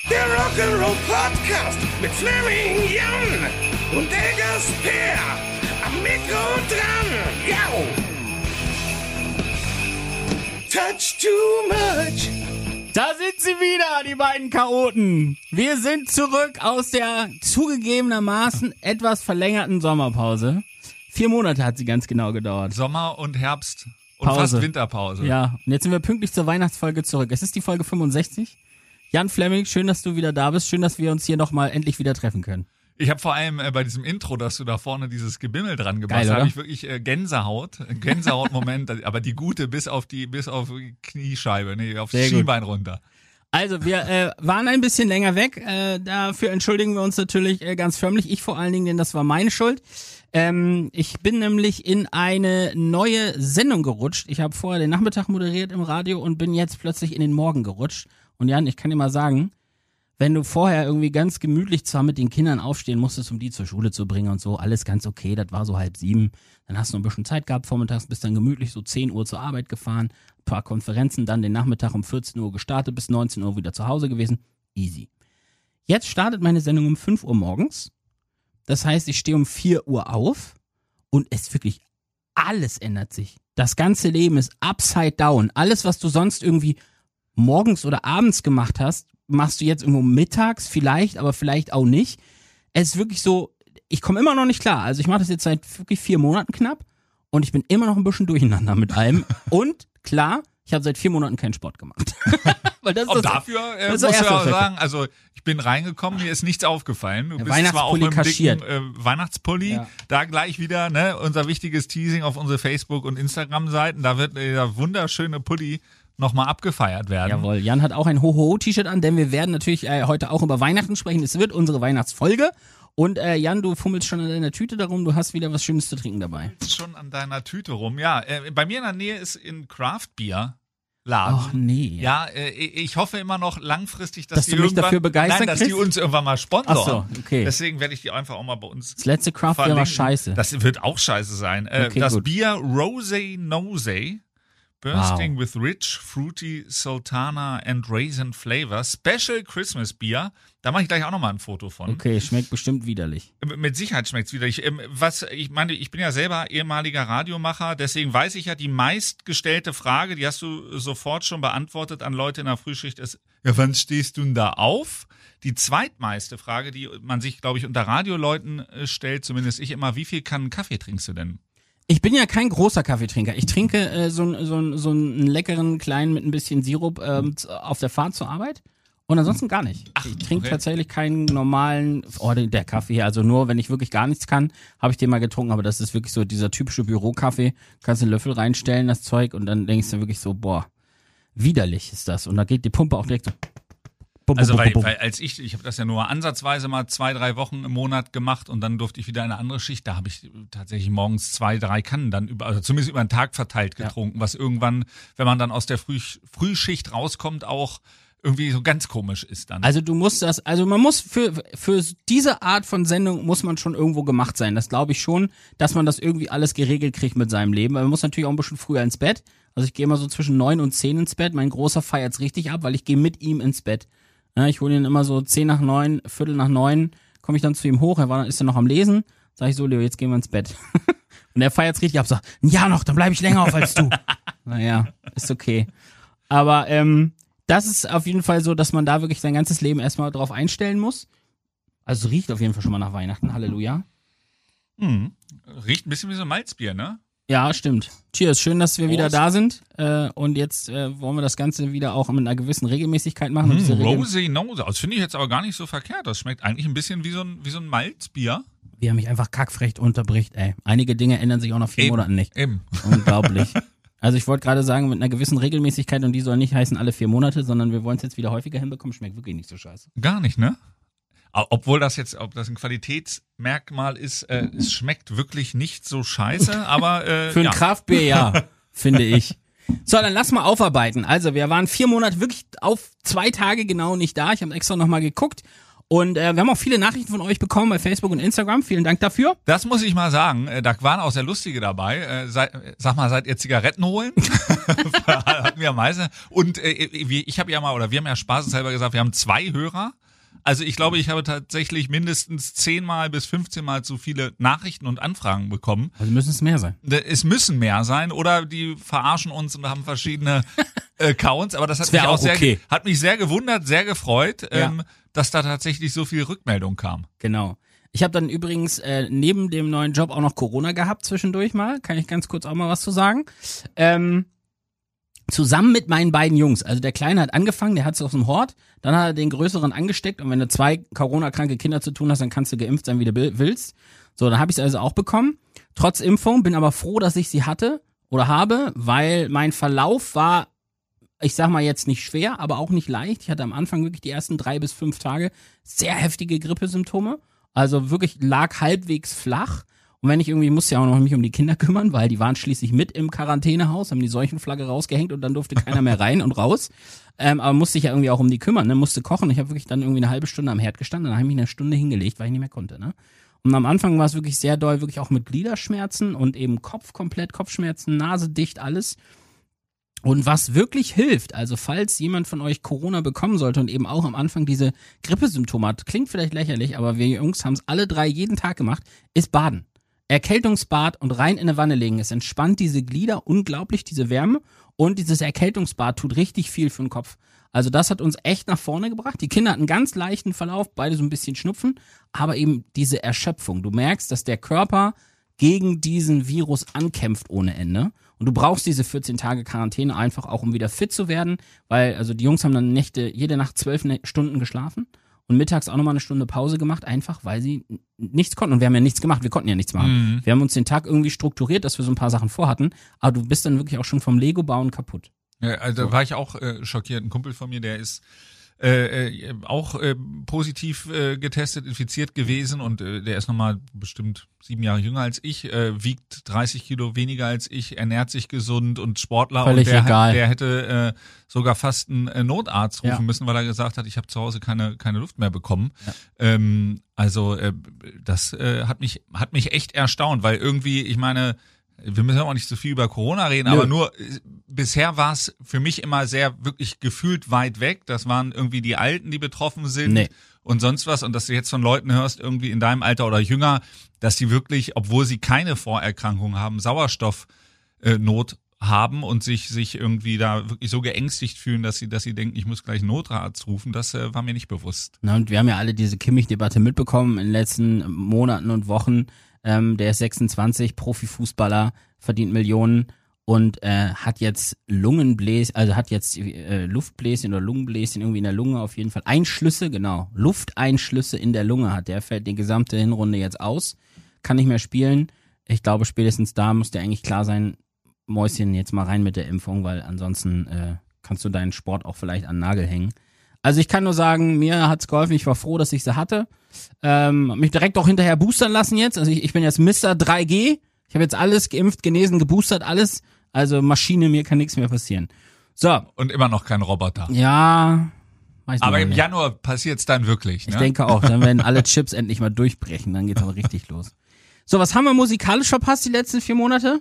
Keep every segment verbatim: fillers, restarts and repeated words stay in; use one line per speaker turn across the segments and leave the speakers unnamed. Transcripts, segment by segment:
Der Rock'n'Roll Podcast mit Fleming Jan und der Gasper am Mikro dran. Yo! Touch too much.
Da sind sie wieder, die beiden Chaoten. Wir sind zurück aus der zugegebenermaßen etwas verlängerten Sommerpause. Vier Monate hat sie ganz genau gedauert.
Sommer und Herbst und
Pause.
fast Winterpause.
Ja, und jetzt sind wir pünktlich zur Weihnachtsfolge zurück. Es ist die Folge fünfundsechzig. Jan Fleming, schön, dass du wieder da bist. Schön, dass wir uns hier nochmal endlich wieder treffen können.
Ich habe vor allem äh, bei diesem Intro, dass du da vorne dieses Gebimmel dran gemacht hast,
Geil,
habe ich wirklich äh, Gänsehaut, Gänsehaut-Moment, aber die gute bis auf die bis auf die Kniescheibe, nee, aufs
Sehr
Schienbein runter.
Also wir äh, waren ein bisschen länger weg, äh, dafür entschuldigen wir uns natürlich äh, ganz förmlich, ich vor allen Dingen, denn das war meine Schuld. Ähm, ich bin nämlich in eine neue Sendung gerutscht. Ich habe vorher den Nachmittag moderiert im Radio und bin jetzt plötzlich in den Morgen gerutscht. Und Jan, ich kann dir mal sagen, wenn du vorher irgendwie ganz gemütlich zwar mit den Kindern aufstehen musstest, um die zur Schule zu bringen und so, alles ganz okay, das war so halb sieben, dann hast du ein bisschen Zeit gehabt, vormittags bist dann gemütlich so zehn Uhr zur Arbeit gefahren, ein paar Konferenzen, dann den Nachmittag um vierzehn Uhr gestartet, bis neunzehn Uhr wieder zu Hause gewesen, easy. Jetzt startet meine Sendung um fünf Uhr morgens, das heißt, ich stehe um vier Uhr auf und es wirklich, alles ändert sich. Das ganze Leben ist upside down, alles, was du sonst irgendwie morgens oder abends gemacht hast, machst du jetzt irgendwo mittags vielleicht, aber vielleicht auch nicht. Es ist wirklich so, ich komme immer noch nicht klar. Also ich mache das jetzt seit wirklich vier Monaten knapp und ich bin immer noch ein bisschen durcheinander mit allem. Und klar, ich habe seit vier Monaten keinen Sport gemacht. Weil das ist
Und
das,
dafür äh,
das
musst
ist
du
das
auch
Erste.
sagen, also ich bin reingekommen, mir ist nichts aufgefallen. Du
Der
bist zwar auch
Weihnachtspulli
mit dem
kaschiert.
dicken äh, Weihnachtspulli,
Ja.
da gleich wieder ne unser wichtiges Teasing auf unsere Facebook- und Instagram-Seiten, da wird äh, der wunderschöne Pulli nochmal abgefeiert werden.
Jawohl, Jan hat auch ein Ho-Ho-T-Shirt an, denn wir werden natürlich äh, heute auch über Weihnachten sprechen. Es wird unsere Weihnachtsfolge. Und äh, Jan, du fummelst schon an deiner Tüte darum, du hast wieder was Schönes zu trinken dabei.
Ist schon an deiner Tüte rum. Ja, äh, bei mir in der Nähe ist in Craft Beer Laden.
Ach nee.
Ja, äh, ich hoffe immer noch langfristig, dass,
Dass
die
du mich
irgendwann,
dafür begeistern
nein, dass die
kriegst?
uns irgendwann mal sponsoren.
Ach so, okay.
Deswegen werde ich die einfach auch mal bei uns
Das letzte Craft Beer war
verlinken.
scheiße.
Das wird auch scheiße sein. Äh,
Okay,
das
gut.
Bier Rosé Nosé, bursting
Wow.
with rich, fruity, sultana and raisin flavor, special Christmas Beer. Da mache ich gleich auch nochmal ein Foto von.
Okay, schmeckt bestimmt widerlich.
Mit Sicherheit schmeckt's wieder. Ich, ähm, was, ich meine, ich bin ja selber ehemaliger Radiomacher, deswegen weiß ich ja, die meistgestellte Frage, die hast du sofort schon beantwortet an Leute in der Frühschicht, ist, ja, wann stehst du denn da auf? Die zweitmeiste Frage, die man sich, glaube ich, unter Radioleuten äh, stellt, zumindest ich immer, wie viel Kannen Kaffee trinkst du denn?
Ich bin ja kein großer Kaffeetrinker. Ich trinke äh, so, n- so, n- so einen leckeren kleinen mit ein bisschen Sirup ähm, z- auf der Fahrt zur Arbeit und ansonsten gar nicht.
Ach,
ich trinke
okay.
tatsächlich keinen normalen, oh, der der Kaffee hier, also nur, wenn ich wirklich gar nichts kann, habe ich den mal getrunken, aber das ist wirklich so dieser typische Bürokaffee. Kannst einen Löffel reinstellen, das Zeug, und dann denkst du wirklich so, boah, widerlich ist das. Und da geht die Pumpe auch direkt so. Bum,
Also
bum,
weil,
bum, bum.
weil als ich, ich habe das ja nur ansatzweise mal zwei, drei Wochen im Monat gemacht und dann durfte ich wieder in eine andere Schicht. Da habe ich tatsächlich morgens zwei, drei Kannen dann über, also zumindest über den Tag verteilt getrunken, was irgendwann, wenn man dann aus der Früh, Frühschicht rauskommt, auch irgendwie so ganz komisch ist dann.
Also du musst das, also man muss für für diese Art von Sendung muss man schon irgendwo gemacht sein. Das glaube ich schon, dass man das irgendwie alles geregelt kriegt mit seinem Leben. Weil man muss natürlich auch ein bisschen früher ins Bett. Also ich gehe immer so zwischen neun und zehn ins Bett. Mein Großer feiert's richtig ab, weil ich gehe mit ihm ins Bett. Ja, ich hole ihn immer so zehn nach neun, Viertel nach neun, komme ich dann zu ihm hoch. Er war, ist dann noch am Lesen. Sag ich so, Leo, jetzt gehen wir ins Bett. Und er feiert's richtig ab, sagt, ja noch, dann bleibe ich länger auf als du. Naja, ist okay. Aber ähm, das ist auf jeden Fall so, dass man da wirklich sein ganzes Leben erstmal drauf einstellen muss. Also riecht auf jeden Fall schon mal nach Weihnachten, Halleluja.
Hm. Riecht ein bisschen wie so ein Malzbier, ne?
Ja, stimmt. Cheers, schön, dass wir
Prost.
wieder da sind. Äh, und jetzt äh, wollen wir das Ganze wieder auch mit einer gewissen Regelmäßigkeit machen. Und
Hm,
diese Regel-
Rosé Nose, das finde ich jetzt aber gar nicht so verkehrt. Das schmeckt eigentlich ein bisschen wie so ein, wie so ein Malzbier.
Wie er mich einfach kackfrech unterbricht, ey. Einige Dinge ändern sich auch nach vier
Eben,
Monaten nicht.
Eben.
Unglaublich. Also ich wollte gerade sagen, mit einer gewissen Regelmäßigkeit, und die soll nicht heißen alle vier Monate, sondern wir wollen es jetzt wieder häufiger hinbekommen, schmeckt wirklich nicht so scheiße.
Gar nicht, ne? Obwohl das jetzt, ob das ein Qualitätsmerkmal ist, äh, es schmeckt wirklich nicht so scheiße, aber äh,
Für ein
ja.
Kraftbier, ja, finde ich. So, dann lass mal aufarbeiten. Also, wir waren vier Monate wirklich auf zwei Tage genau nicht da. Ich habe extra nochmal geguckt. Und äh, wir haben auch viele Nachrichten von euch bekommen bei Facebook und Instagram. Vielen Dank dafür.
Das muss ich mal sagen. äh, Da waren auch sehr lustige dabei. Äh, sei, sag mal, seid ihr Zigaretten holen? Hatten wir am meisten. Und äh, wie- ich habe ja mal, oder wir haben ja spaßeshalber gesagt, wir haben zwei Hörer. Also ich glaube, ich habe tatsächlich mindestens zehnmal bis fünfzehnmal so viele Nachrichten und Anfragen bekommen.
Also müssen es mehr sein.
Es müssen mehr sein oder die verarschen uns und haben verschiedene Accounts, aber das hat
Das wär
mich auch
auch
sehr,
okay.
hat mich sehr gewundert, sehr gefreut,
Ja.
ähm, dass da tatsächlich so viel Rückmeldung kam.
Genau. Ich habe dann übrigens äh, neben dem neuen Job auch noch Corona gehabt zwischendurch mal. Kann ich ganz kurz auch mal was zu sagen. Ähm, zusammen mit meinen beiden Jungs. Also der Kleine hat angefangen, der hat es aus dem Hort. Dann hat er den Größeren angesteckt. Und wenn du zwei Corona-kranke Kinder zu tun hast, dann kannst du geimpft sein, wie du will- willst. So, dann habe ich es also auch bekommen. Trotz Impfung, bin aber froh, dass ich sie hatte oder habe, weil mein Verlauf war, ich sag mal jetzt nicht schwer, aber auch nicht leicht. Ich hatte am Anfang wirklich die ersten drei bis fünf Tage sehr heftige Grippesymptome. Also wirklich lag halbwegs flach. Und wenn ich irgendwie, musste ja auch noch mich um die Kinder kümmern, weil die waren schließlich mit im Quarantänehaus, haben die Seuchenflagge rausgehängt und dann durfte keiner mehr rein und raus. Ähm, aber musste ich ja irgendwie auch um die kümmern, ne? Musste kochen. Ich habe wirklich dann irgendwie eine halbe Stunde am Herd gestanden, dann habe ich mich eine Stunde hingelegt, weil ich nicht mehr konnte, ne? Und am Anfang war es wirklich sehr doll, wirklich auch mit Gliederschmerzen und eben Kopf komplett, Kopfschmerzen, Nase dicht, alles. Und was wirklich hilft, also falls jemand von euch Corona bekommen sollte und eben auch am Anfang diese Grippesymptome hat, klingt vielleicht lächerlich, aber wir Jungs haben es alle drei jeden Tag gemacht, ist Baden. Erkältungsbad und rein in eine Wanne legen. Es entspannt diese Glieder unglaublich, diese Wärme, und dieses Erkältungsbad tut richtig viel für den Kopf. Also das hat uns echt nach vorne gebracht. Die Kinder hatten einen ganz leichten Verlauf, beide so ein bisschen Schnupfen, aber eben diese Erschöpfung. Du merkst, dass der Körper gegen diesen Virus ankämpft ohne Ende. Und du brauchst diese vierzehn Tage Quarantäne einfach auch, um wieder fit zu werden, weil also die Jungs haben dann Nächte, jede Nacht zwölf Stunden geschlafen und mittags auch nochmal eine Stunde Pause gemacht, einfach weil sie n- nichts konnten. Und wir haben ja nichts gemacht, wir konnten ja nichts machen.
Mhm.
Wir haben uns den Tag irgendwie strukturiert, dass wir so ein paar Sachen vorhatten, aber du bist dann wirklich auch schon vom Lego-Bauen kaputt.
Ja, also da war ich auch äh, schockiert. Ein Kumpel von mir, der ist äh, äh, auch äh, positiv äh, getestet, infiziert gewesen, und äh, der ist nochmal bestimmt sieben Jahre jünger als ich, äh, wiegt dreißig Kilo weniger als ich, ernährt sich gesund und Sportler.
Völlig
und der,
egal.
der hätte äh, sogar fast einen äh, Notarzt rufen
Ja.
müssen, weil er gesagt hat, ich habe zu Hause keine keine Luft mehr bekommen.
Ja.
Ähm, also äh, das äh, hat mich hat mich echt erstaunt, weil irgendwie, ich meine, wir müssen auch nicht so viel über Corona reden,
Nö.
aber nur äh, bisher war es für mich immer sehr wirklich gefühlt weit weg. Das waren irgendwie die Alten, die betroffen sind
Nee.
und sonst was. Und dass du jetzt von Leuten hörst, irgendwie in deinem Alter oder jünger, dass die wirklich, obwohl sie keine Vorerkrankung haben, Sauerstoffnot äh, Not haben und sich sich irgendwie da wirklich so geängstigt fühlen, dass sie dass sie denken, ich muss gleich einen Notarzt rufen. Das äh, war mir nicht bewusst.
Na, und wir haben ja alle diese Kimmich-Debatte mitbekommen in den letzten Monaten und Wochen. Ähm, der ist sechsundzwanzig, Profifußballer, verdient Millionen und äh, hat jetzt Lungenbläschen, also hat jetzt äh, Luftbläschen oder Lungenbläschen irgendwie in der Lunge auf jeden Fall. Einschlüsse, genau, Lufteinschlüsse in der Lunge hat. Der fällt die gesamte Hinrunde jetzt aus, kann nicht mehr spielen. Ich glaube, spätestens da muss dir eigentlich klar sein, Mäuschen, jetzt mal rein mit der Impfung, weil ansonsten äh, kannst du deinen Sport auch vielleicht an den Nagel hängen. Also ich kann nur sagen, mir hat's geholfen, ich war froh, dass ich sie hatte. Ähm, hab mich direkt auch hinterher boostern lassen jetzt. Also ich, ich bin jetzt Mister drei G. Ich habe jetzt alles geimpft, genesen, geboostert, alles. Also Maschine, mir kann nichts mehr passieren. So,
Und immer noch kein Roboter.
ja, weiß
Aber
noch
im
nicht.
Januar passiert's dann wirklich. Ne?
Ich denke auch, dann werden alle Chips endlich mal durchbrechen, dann geht's aber richtig los. So, was haben wir musikalisch verpasst die letzten vier Monate?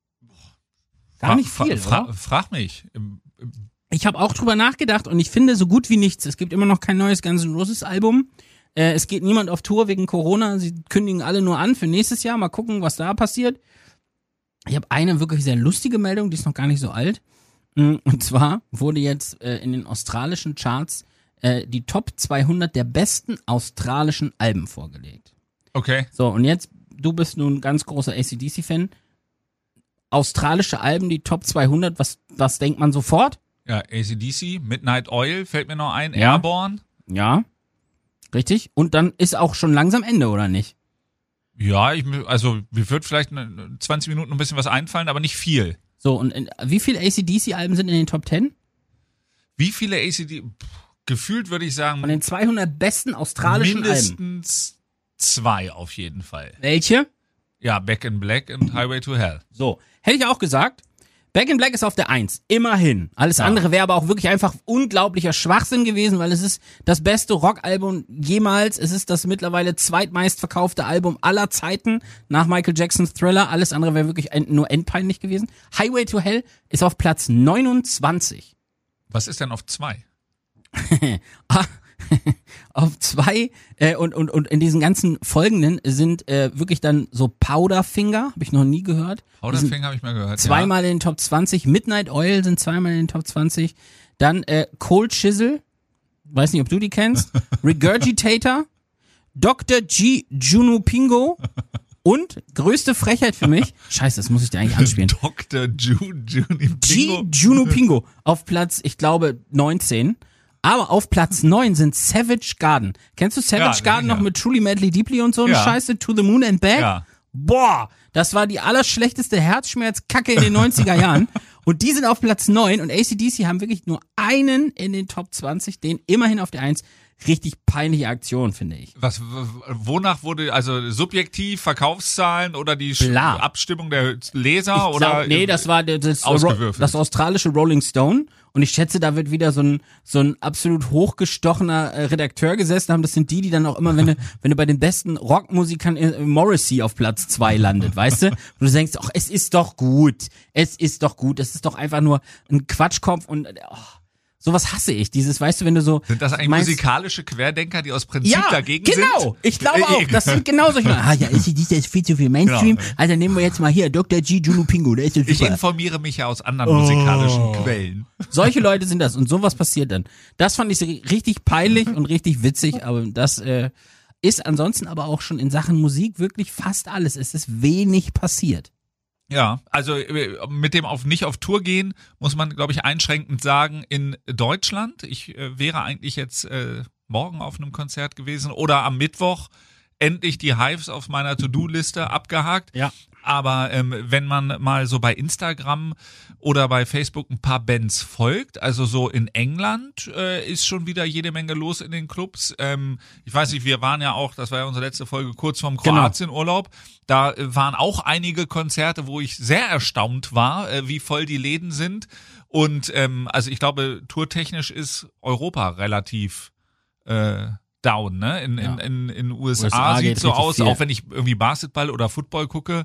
Gar nicht
Fra-
viel,
fra-
oder?
Frag mich. Ähm,
Ich habe auch drüber nachgedacht und ich finde so gut wie nichts. Es gibt immer noch kein neues Guns N' Roses Album. Äh, es geht niemand auf Tour wegen Corona. Sie kündigen alle nur an für nächstes Jahr. Mal gucken, was da passiert. Ich habe eine wirklich sehr lustige Meldung, die ist noch gar nicht so alt. Mm, Und zwar wurde jetzt äh, in den australischen Charts äh, die Top zweihundert der besten australischen Alben vorgelegt.
Okay.
So, und jetzt, du bist nun ein ganz großer A C D C-Fan. Australische Alben, die Top zweihundert, was, was denkt man sofort?
Ja, A C D C, Midnight Oil fällt mir noch ein,
Ja.
Airborne.
Ja, richtig. Und dann ist auch schon langsam Ende, oder nicht?
Ja, ich, also mir wird vielleicht ne- zwanzig Minuten ein bisschen was einfallen, aber nicht viel.
So, und in, wie viele A C D C-Alben sind in den Top zehn?
Wie viele A C D C? Gefühlt würde ich sagen,
Von den zweihundert besten australischen Alben.
mindestens zwei auf jeden Fall.
Welche?
Ja, Back in Black und Highway to Hell.
So, hätte ich auch gesagt. Back in Black ist auf der Eins, immerhin. Alles
Ja.
andere wäre aber auch wirklich einfach unglaublicher Schwachsinn gewesen, weil es ist das beste Rockalbum jemals. Es ist das mittlerweile zweitmeistverkaufte Album aller Zeiten nach Michael Jacksons Thriller. Alles andere wäre wirklich end- nur endpeinlich gewesen. Highway to Hell ist auf Platz neunundzwanzig.
Was ist denn auf zwei?
Ah, auf zwei äh, und, und, und in diesen ganzen folgenden sind äh, wirklich dann so Powderfinger, habe ich noch nie gehört. Die sind
Powderfinger habe ich mal gehört.
zweimal in den Top zwanzig, Midnight Oil sind zweimal in den Top zwanzig, dann äh, Cold Chisel, weiß nicht, ob du die kennst, Regurgitator, Doktor G. Junupingo und größte Frechheit für mich, scheiße, das muss ich dir eigentlich
Ja.
anspielen,
Doktor Ju, Juni
G. Junupingo auf Platz, ich glaube, neunzehn. Aber auf Platz neun sind Savage Garden. Kennst du Savage
Ja,
Garden
sicher.
noch mit Truly Madly Deeply und so eine
Ja.
Scheiße? To the Moon and Back?
Ja.
Boah, das war die allerschlechteste Herzschmerzkacke in den neunziger Jahren. Und die sind auf Platz neun und A C D C haben wirklich nur einen in den Top zwanzig, den immerhin auf der eins. Richtig peinliche Aktion, finde ich.
Was, w- wonach wurde, also subjektiv, Verkaufszahlen oder die Sch-
Bla.
Abstimmung der Leser
Ich
oder?
glaub, nee, das war das, das,
ausgewürfelt.
das australische Rolling Stone. Und ich schätze, da wird wieder so ein so ein absolut hochgestochener äh, Redakteur gesessen haben. Das sind die, die dann auch immer, wenn du wenn du bei den besten Rockmusikern äh, Morrissey auf Platz zwei landet, weißt du? Und du denkst, ach, es ist doch gut, es ist doch gut, es ist doch einfach nur ein Quatschkopf und äh, oh, sowas hasse ich. Dieses, weißt du, wenn du so
Sind das eigentlich
meinst,
musikalische Querdenker, die aus Prinzip
ja,
dagegen
genau.
sind?
Ich glaube
Äh,
auch. Das sind genau solche. Ah ja, ist das jetzt viel zu viel Mainstream?
Genau.
Also nehmen wir jetzt mal hier Doktor G. Junupingo, der ist so
Ich
super.
informiere mich ja aus anderen musikalischen Quellen.
Solche Leute sind das und sowas passiert dann. Das fand ich so richtig peinlich und richtig witzig, aber das äh, ist ansonsten aber auch schon in Sachen Musik wirklich fast alles. Es ist wenig passiert.
Ja, also äh, mit dem auf nicht auf Tour gehen, muss man, glaube ich, einschränkend sagen, in Deutschland. Ich äh, wäre eigentlich jetzt äh, morgen auf einem Konzert gewesen oder am Mittwoch endlich die Hives auf meiner To-Do-Liste abgehakt.
Ja.
Aber ähm, wenn man mal so bei Instagram oder bei Facebook ein paar Bands folgt, also so in England äh, ist schon wieder jede Menge los in den Clubs. Ähm, ich weiß nicht, wir waren ja auch, das war ja unsere letzte Folge, kurz vorm
Genau.
Kroatien-Urlaub. Da äh, waren auch einige Konzerte, wo ich sehr erstaunt war, äh, wie voll die Läden sind. Und ähm, also ich glaube, tourtechnisch ist Europa relativ äh, down, ne? In,
Ja.
in, in, in U S A,
U S A
sieht
geht
so
richtig
aus,
viel.
auch wenn ich irgendwie Basketball oder Football gucke,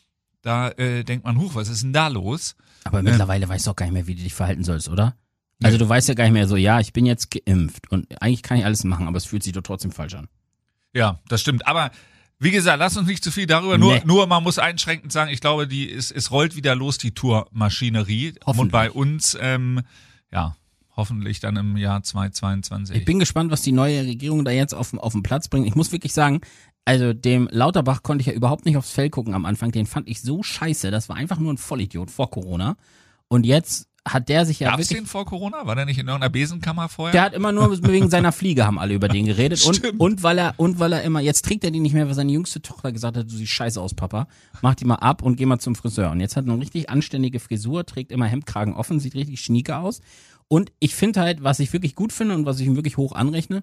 da äh, denkt man, huch, was ist denn da los?
Aber mittlerweile weißt du auch gar nicht mehr, wie du dich verhalten sollst, oder? Also du weißt ja gar nicht mehr so, ja, ich bin jetzt geimpft und eigentlich kann ich alles machen, aber es fühlt sich doch trotzdem falsch an.
Ja, das stimmt. Aber wie gesagt, lass uns nicht zu viel darüber. Nur,
Nee.
nur man muss einschränkend sagen, ich glaube, die es, es rollt wieder los, die Tourmaschinerie.
Hoffentlich.
Und bei uns, ähm, ja, hoffentlich dann im Jahr zweitausendzweiundzwanzig.
Ich bin gespannt, was die neue Regierung da jetzt auf, auf den Platz bringt. Ich muss wirklich sagen, also dem Lauterbach konnte ich ja überhaupt nicht aufs Fell gucken am Anfang. Den fand ich so scheiße. Das war einfach nur ein Vollidiot vor Corona. Und jetzt hat der sich ja
Gab's
wirklich...
den vor Corona? War der nicht in irgendeiner Besenkammer vorher?
Der hat immer nur wegen seiner Fliege haben alle über den geredet und
Stimmt.
und weil er und weil er immer jetzt trägt er die nicht mehr, weil seine jüngste Tochter gesagt hat, du siehst scheiße aus, Papa, mach die mal ab und geh mal zum Friseur. Und jetzt hat er eine richtig anständige Frisur, trägt immer Hemdkragen offen, sieht richtig schnieke aus. Und ich finde halt, was ich wirklich gut finde und was ich ihm wirklich hoch anrechne,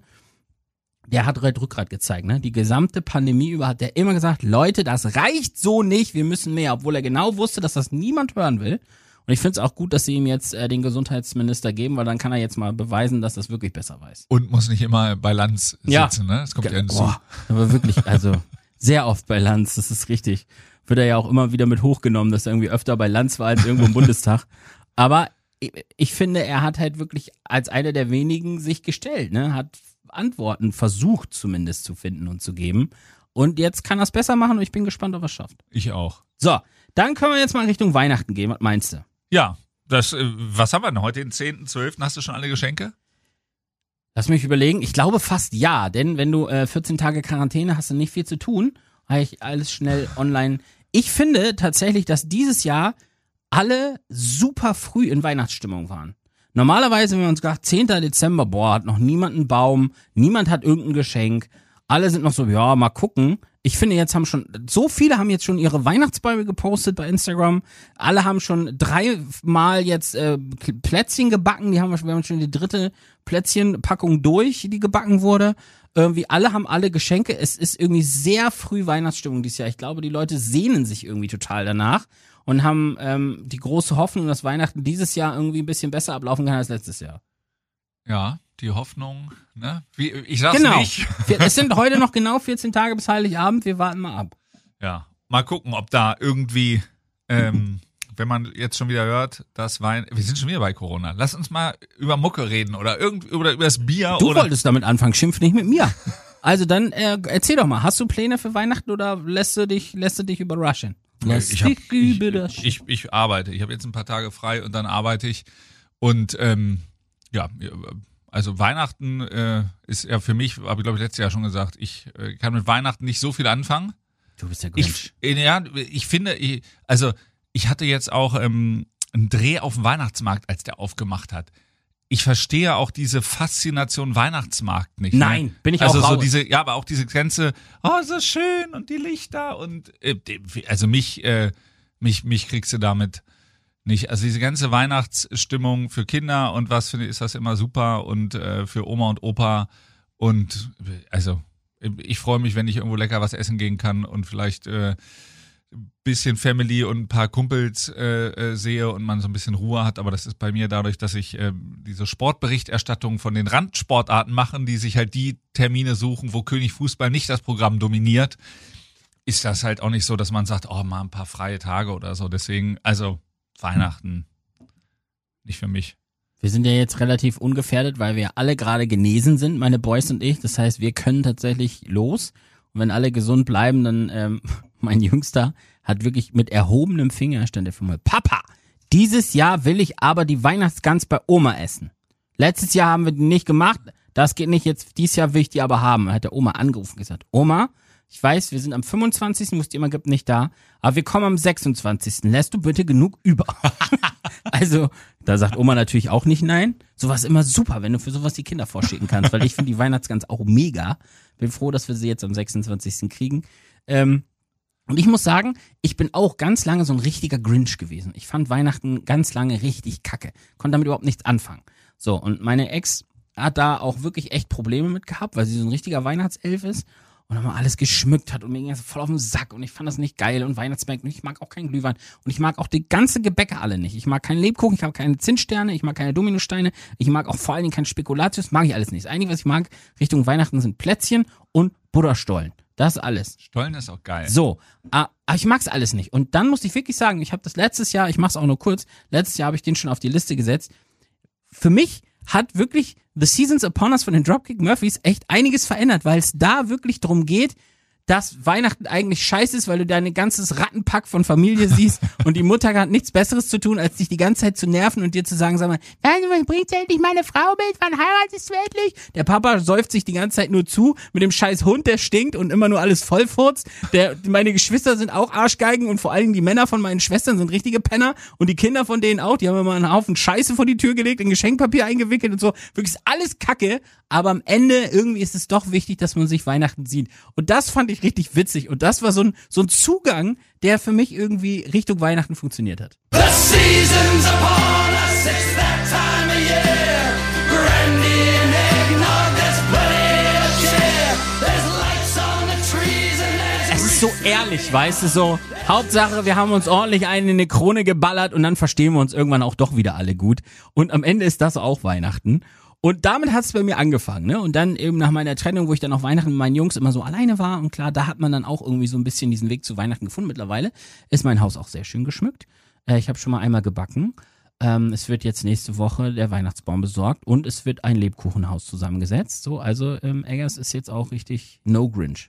der hat halt Rückgrat gezeigt, ne? Die gesamte Pandemie über hat der immer gesagt, Leute, das reicht so nicht, wir müssen mehr, obwohl er genau wusste, dass das niemand hören will. Und ich finde es auch gut, dass sie ihm jetzt äh, den Gesundheitsminister geben, weil dann kann er jetzt mal beweisen, dass das wirklich besser weiß.
Und muss nicht immer bei Lanz sitzen,
Ja.
ne? Das kommt ja hinzu.
Boah, aber wirklich, also sehr oft bei Lanz, das ist richtig. Wird er ja auch immer wieder mit hochgenommen, dass er irgendwie öfter bei Lanz war als irgendwo im Bundestag. Aber ich, ich finde, er hat halt wirklich als einer der wenigen sich gestellt, ne? Hat Antworten versucht zumindest zu finden und zu geben. Und jetzt kann er es besser machen und ich bin gespannt, ob er es schafft.
Ich auch.
So, dann können wir jetzt mal Richtung Weihnachten gehen. Was meinst du?
Ja, das, äh, was haben wir denn heute, den zehnten, zwölften Hast du schon alle Geschenke?
Lass mich überlegen. Ich glaube fast ja, denn wenn du äh, vierzehn Tage Quarantäne hast und nicht viel zu tun, habe ich alles schnell online. Ich finde tatsächlich, dass dieses Jahr alle super früh in Weihnachtsstimmung waren. Normalerweise, wenn wir uns gedacht, zehnten Dezember, boah, hat noch niemand einen Baum, niemand hat irgendein Geschenk, Alle sind noch so, ja, mal gucken. Ich finde, jetzt haben schon, so viele haben jetzt schon ihre Weihnachtsbäume gepostet bei Instagram. Alle haben schon dreimal jetzt äh, Plätzchen gebacken. Die haben wir, wir haben schon die dritte Plätzchenpackung durch, die gebacken wurde. Irgendwie alle haben alle Geschenke. Es ist irgendwie sehr früh Weihnachtsstimmung dieses Jahr. Ich glaube, die Leute sehnen sich irgendwie total danach und haben ähm, die große Hoffnung, dass Weihnachten dieses Jahr irgendwie ein bisschen besser ablaufen kann als letztes Jahr.
Ja, die Hoffnung, ne? Wie, ich sag's
genau.
nicht.
Es sind heute noch genau vierzehn Tage bis Heiligabend. Wir warten mal ab.
Ja, mal gucken, ob da irgendwie, ähm, wenn man jetzt schon wieder hört, dass Wein, wir sind schon wieder bei Corona. Lass uns mal über Mucke reden oder irgend oder über das Bier.
Du
oder
wolltest damit anfangen, schimpf nicht mit mir. Also dann äh, erzähl doch mal, hast du Pläne für Weihnachten oder lässt du dich lässt du dich überraschen? Lass
ich, hab,
dich überraschen.
ich, ich, ich arbeite. Ich habe jetzt ein paar Tage frei und dann arbeite ich und ähm, ja, also Weihnachten äh, ist ja für mich, habe ich glaube ich letztes Jahr schon gesagt, ich äh, kann mit Weihnachten nicht so viel anfangen.
Du bist ja Grinch.
Ich, ja, ich finde, ich, also ich hatte jetzt auch ähm, einen Dreh auf dem Weihnachtsmarkt, als der aufgemacht hat. Ich verstehe auch diese Faszination Weihnachtsmarkt nicht.
Nein,
ne?
bin ich
also
auch
so
raus.
diese, ja, aber auch diese Grenze, oh, so schön und die Lichter und äh, also mich, äh, mich, mich kriegst du damit nicht. Also diese ganze Weihnachtsstimmung für Kinder und was finde ich, ist das immer super und äh, für Oma und Opa und also ich freue mich, wenn ich irgendwo lecker was essen gehen kann und vielleicht äh, bisschen Family und ein paar Kumpels äh, äh, sehe und man so ein bisschen Ruhe hat, aber das ist bei mir dadurch, dass ich äh, diese Sportberichterstattung von den Randsportarten machen, die sich halt die Termine suchen, wo König Fußball nicht das Programm dominiert, ist das halt auch nicht so, dass man sagt, oh, mal ein paar freie Tage oder so. Deswegen, also Weihnachten nicht für mich.
Wir sind ja jetzt relativ ungefährdet, weil wir alle gerade genesen sind, meine Boys und ich. Das heißt, wir können tatsächlich los. Und wenn alle gesund bleiben, dann ähm, mein Jüngster hat wirklich mit erhobenem Finger stand er vor mir. Papa, dieses Jahr will ich aber die Weihnachtsgans bei Oma essen. Letztes Jahr haben wir die nicht gemacht. Das geht nicht jetzt. Dieses Jahr will ich die aber haben. Dann hat der Oma angerufen und gesagt, Oma, ich weiß, wir sind am fünfundzwanzigsten, muss die immer gibt nicht da, aber wir kommen am sechsundzwanzigsten Lässt du bitte genug über? Also, da sagt Oma natürlich auch nicht nein. Sowas ist immer super, wenn du für sowas die Kinder vorschicken kannst, weil ich finde die Weihnachtsgans auch mega. Bin froh, dass wir sie jetzt am sechsundzwanzigsten kriegen. Ähm, und ich muss sagen, ich bin auch ganz lange so ein richtiger Grinch gewesen. Ich fand Weihnachten ganz lange richtig kacke. Konnte damit überhaupt nichts anfangen. So, und meine Ex hat da auch wirklich echt Probleme mit gehabt, weil sie so ein richtiger Weihnachtself ist. Und dann mal alles geschmückt hat und mir ging das voll auf den Sack und ich fand das nicht geil und Weihnachtsmärkte und ich mag auch keinen Glühwein und ich mag auch die ganze Gebäcke alle nicht. Ich mag keinen Lebkuchen, ich habe keine Zinssterne, ich mag keine Dominosteine, ich mag auch vor allen Dingen kein Spekulatius, mag ich alles nicht. Das Einzige, was ich mag Richtung Weihnachten sind Plätzchen und Butterstollen. Das ist alles.
Stollen ist auch geil.
So, aber ich mag's alles nicht. Und dann musste ich wirklich sagen, ich habe das letztes Jahr, ich mach's auch nur kurz, letztes Jahr habe ich den schon auf die Liste gesetzt. Für mich hat wirklich The Seasons Upon Us von den Dropkick Murphys echt einiges verändert, weil es da wirklich drum geht, dass Weihnachten eigentlich scheiße ist, weil du dein ganzes Rattenpack von Familie siehst und die Mutter hat nichts Besseres zu tun, als dich die ganze Zeit zu nerven und dir zu sagen, sag mal, nein, bringt endlich meine Frau mit, wann heiratest du endlich? Der Papa säuft sich die ganze Zeit nur zu mit dem scheiß Hund, der stinkt und immer nur alles vollfurzt. Der, meine Geschwister sind auch Arschgeigen und vor allen Dingen die Männer von meinen Schwestern sind richtige Penner und die Kinder von denen auch, die haben immer einen Haufen Scheiße vor die Tür gelegt, in Geschenkpapier eingewickelt und so. Wirklich alles Kacke, aber am Ende irgendwie ist es doch wichtig, dass man sich Weihnachten sieht. Und das fand ich richtig witzig und das war so ein, so ein Zugang, der für mich irgendwie Richtung Weihnachten funktioniert hat.
The seasons upon us, it's that time of year. Brandy and eggnog, there's plenty of cheer. There's lights on the trees and there's...
Es ist so ehrlich, weißt du, so Hauptsache, wir haben uns ordentlich einen in eine Krone geballert und dann verstehen wir uns irgendwann auch doch wieder alle gut. Und am Ende ist das auch Weihnachten. Und damit hat es bei mir angefangen, ne? Und dann eben nach meiner Trennung, wo ich dann auf Weihnachten mit meinen Jungs immer so alleine war und klar, da hat man dann auch irgendwie so ein bisschen diesen Weg zu Weihnachten gefunden. Mittlerweile ist mein Haus auch sehr schön geschmückt. Äh, ich habe schon mal einmal gebacken. Ähm, es wird jetzt nächste Woche der Weihnachtsbaum besorgt und es wird ein Lebkuchenhaus zusammengesetzt. So, also ähm, Eggers ist jetzt auch richtig No Grinch.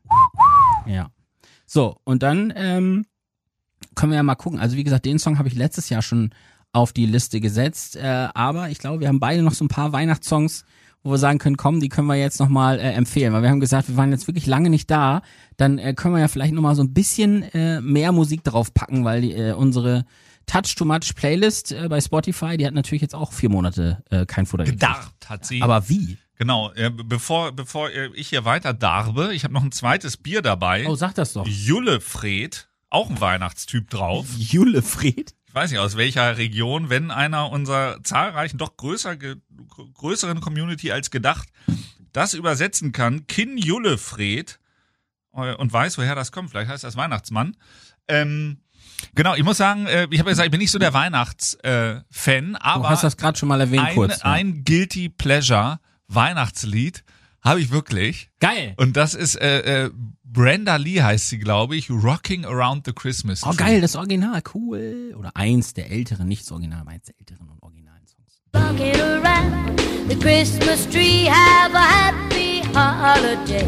Ja. So, und dann ähm, können wir ja mal gucken. Also wie gesagt, den Song habe ich letztes Jahr schon auf die Liste gesetzt, äh, aber ich glaube, wir haben beide noch so ein paar Weihnachtssongs, wo wir sagen können, komm, die können wir jetzt nochmal äh, empfehlen, weil wir haben gesagt, wir waren jetzt wirklich lange nicht da, dann äh, können wir ja vielleicht nochmal so ein bisschen äh, mehr Musik drauf packen, weil die, äh, unsere Touch Too Much Playlist äh, bei Spotify, die hat natürlich jetzt auch vier Monate äh, kein Futter gekriegt.
Gedarrt hat sie.
Aber wie?
Genau, äh, bevor bevor äh, ich hier weiter darbe, ich habe noch ein zweites Bier dabei.
Oh, sag das doch.
Jullefred, auch ein Weihnachtstyp drauf.
Jullefred?
Ich weiß nicht, aus welcher Region, wenn einer unserer zahlreichen, doch größer, ge, größeren Community als gedacht, das übersetzen kann, Kin Jullefred, äh, und weiß, woher das kommt, vielleicht heißt das Weihnachtsmann. Ähm, genau, ich muss sagen, äh, ich habe ja gesagt, ich bin nicht so der Weihnachtsfan, äh, aber
Du hast das gerade schon mal erwähnt
ein,
kurz. Ja.
ein Guilty Pleasure Weihnachtslied habe ich wirklich.
Geil.
Und das ist äh, äh, Brenda Lee heißt sie, glaube ich, Rocking Around the Christmas Tree.
Oh geil, das Original, cool. Oder eins der älteren, nicht das Original, aber eins der älteren und originalen Songs.
Rocking around the Christmas tree, have a happy holiday.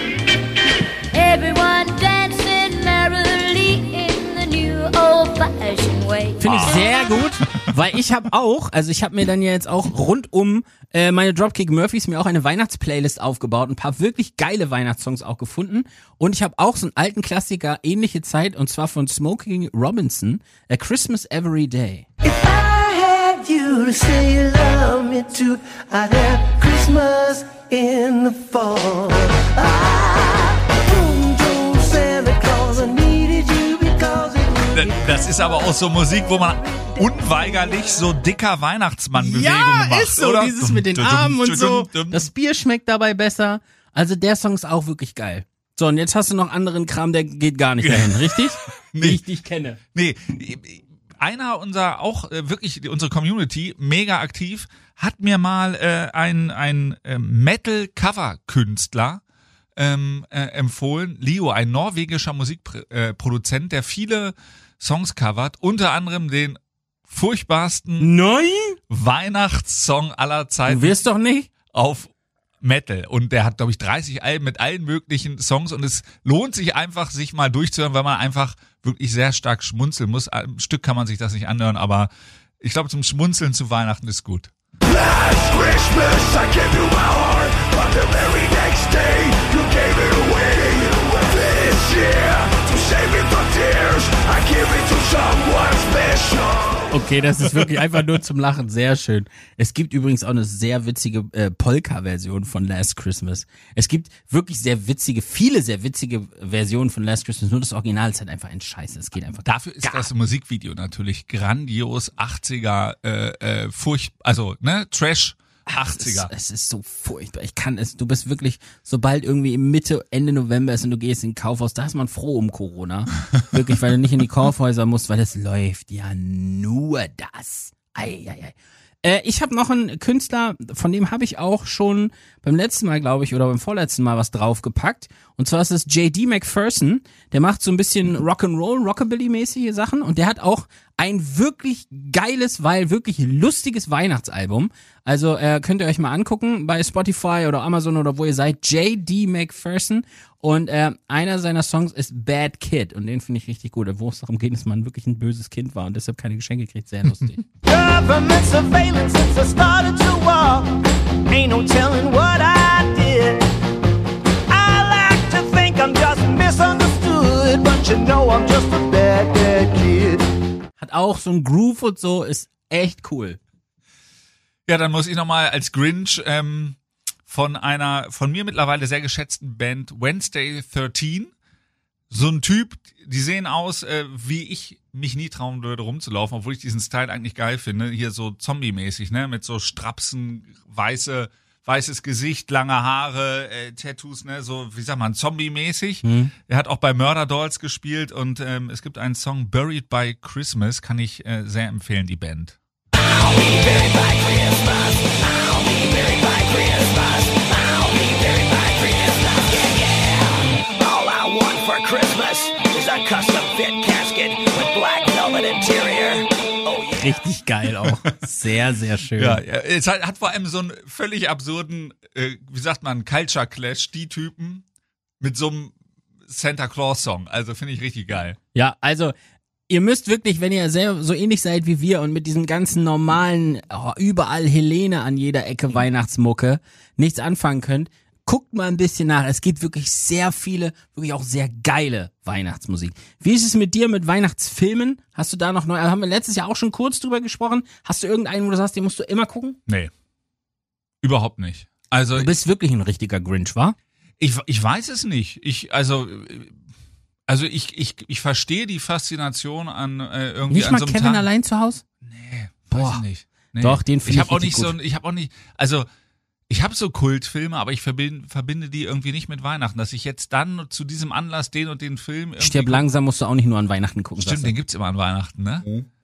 Everyone dancing merrily in the new old-fashioned way.
Finde ich sehr gut, weil ich habe auch, also ich habe mir dann ja jetzt auch rund um äh, meine Dropkick Murphys mir auch eine Weihnachtsplaylist aufgebaut, ein paar wirklich geile Weihnachtssongs auch gefunden und ich habe auch so einen alten Klassiker, ähnliche Zeit, und zwar von Smokey Robinson, A Christmas Every Day.
If I had you to say you love me too, I'd have Christmas in the fall. Ah, boom, boom, Santa Claus, I needed you because it
Das ist aber auch so Musik, wo man unweigerlich so dicker Weihnachtsmann-Bewegungen
Ja,
macht,
ist so,
oder?
dieses mit den
Dum,
Armen
dum,
und so.
dum, dum.
Das Bier schmeckt dabei besser. Also der Song ist auch wirklich geil. So, und jetzt hast du noch anderen Kram, der geht gar nicht dahin, richtig?
Nee.
Wie ich dich kenne.
Nee, einer unserer, auch äh, wirklich unsere Community, mega aktiv, hat mir mal äh, ein, ein äh, Metal-Cover-Künstler ähm, äh, empfohlen. Leo, ein norwegischer Musikproduzent, äh, Produzent, der viele Songs covert, unter anderem den furchtbarsten
Nein?
Weihnachtssong aller
Du
Zeiten
wirst doch nicht?
auf Metal. Und der hat, glaube ich, dreißig Alben mit allen möglichen Songs und es lohnt sich einfach, sich mal durchzuhören, weil man einfach wirklich sehr stark schmunzeln muss. Ein Stück kann man sich das nicht anhören, aber ich glaube, zum Schmunzeln zu Weihnachten ist gut.
Last Christmas I gave you my heart, but the very next day you gave it away. This year, to save it from tears, I give it to someone special.
Okay, das ist wirklich einfach nur zum Lachen. Sehr schön. Es gibt übrigens auch eine sehr witzige äh, Polka-Version von Last Christmas. Es gibt wirklich sehr witzige, viele sehr witzige Versionen von Last Christmas. Nur das Original ist halt einfach ein Scheiß. Es geht einfach
Dafür ist
gar
das Musikvideo natürlich grandios, achtziger, äh, äh, furcht, also, ne, Trash, achtziger.
Es ist, es ist so furchtbar. Ich kann es. Du bist wirklich, sobald irgendwie Mitte, Ende November ist und du gehst in ein Kaufhaus, da ist man froh um Corona. Wirklich, weil du nicht in die Kaufhäuser musst, weil es läuft ja nur das. Ei, ei, ei. Äh, ich habe noch einen Künstler, von dem habe ich auch schon beim letzten Mal, glaube ich, oder beim vorletzten Mal was draufgepackt. Und zwar ist es J D McPherson. Der macht so ein bisschen Rock'n'Roll, Rockabilly-mäßige Sachen. Und der hat auch ein wirklich geiles, weil wirklich lustiges Weihnachtsalbum. Also äh, könnt ihr euch mal angucken bei Spotify oder Amazon oder wo ihr seid. J D McPherson. Und äh, einer seiner Songs ist Bad Kid. Und den finde ich richtig gut. Wo es darum geht, dass man wirklich ein böses Kind war und deshalb keine Geschenke kriegt. Sehr lustig.
Government surveillance since I started to walk. Ain't no telling what I did. I like to think I'm just misunderstood, but you know I'm just a bad, bad kid.
Hat auch so ein Groove und so, ist echt cool.
Ja, dann muss ich nochmal als Grinch ähm, von einer von mir mittlerweile sehr geschätzten Band Wednesday dreizehn, so ein Typ, die sehen aus, äh, wie ich mich nie trauen würde rumzulaufen, obwohl ich diesen Style eigentlich geil finde, hier so Zombie-mäßig, ne, mit so Strapsen, weiße, weißes Gesicht, lange Haare, äh, Tattoos, ne, so, wie sagt man, Zombie-mäßig. Mhm. Er hat auch bei Murder Dolls gespielt und ähm, es gibt einen Song Buried by Christmas, kann ich äh, sehr empfehlen, die Band.
I'll be buried by Christmas. I'll be buried by Christmas. I'll be buried by Christmas. Yeah, yeah. All I want for Christmas is a custom fit casket with black velvet interior. Oh yeah.
Richtig geil auch. Sehr, sehr schön.
Ja, es hat, hat vor allem so einen völlig absurden, äh, wie sagt man, Culture Clash, die Typen mit so einem Santa Claus Song. Also finde ich richtig geil.
Ja, also ihr müsst wirklich, wenn ihr sehr so ähnlich seid wie wir und mit diesem ganzen normalen, oh, überall Helene an jeder Ecke Weihnachtsmucke nichts anfangen könnt, guckt mal ein bisschen nach. Es gibt wirklich sehr viele, wirklich auch sehr geile Weihnachtsmusik. Wie ist es mit dir mit Weihnachtsfilmen? Hast du da noch neu, also haben wir letztes Jahr auch schon kurz drüber gesprochen. Hast du irgendeinen, wo du sagst, den musst du immer gucken?
Nee. Überhaupt nicht. Also
Du bist wirklich ein richtiger Grinch, wa?
ich, ich weiß es nicht. Ich, also, also ich, ich, ich verstehe die Faszination an äh, irgendwie
Nicht
an
mal
so einem
Kevin
Tag.
allein zu Hause?
Nee,
Boah.
weiß ich nicht. Nee.
Doch, den find
ich
ich
habe auch
richtig
nicht so
gut.
ein, ich habe auch nicht, also ich habe so Kultfilme, aber ich verbinde, verbinde die irgendwie nicht mit Weihnachten, dass ich jetzt dann zu diesem Anlass den und den Film irgendwie
Stirb langsam musst du auch nicht nur an Weihnachten gucken.
Stimmt,
sagst du.
den gibt's immer an Weihnachten, ne?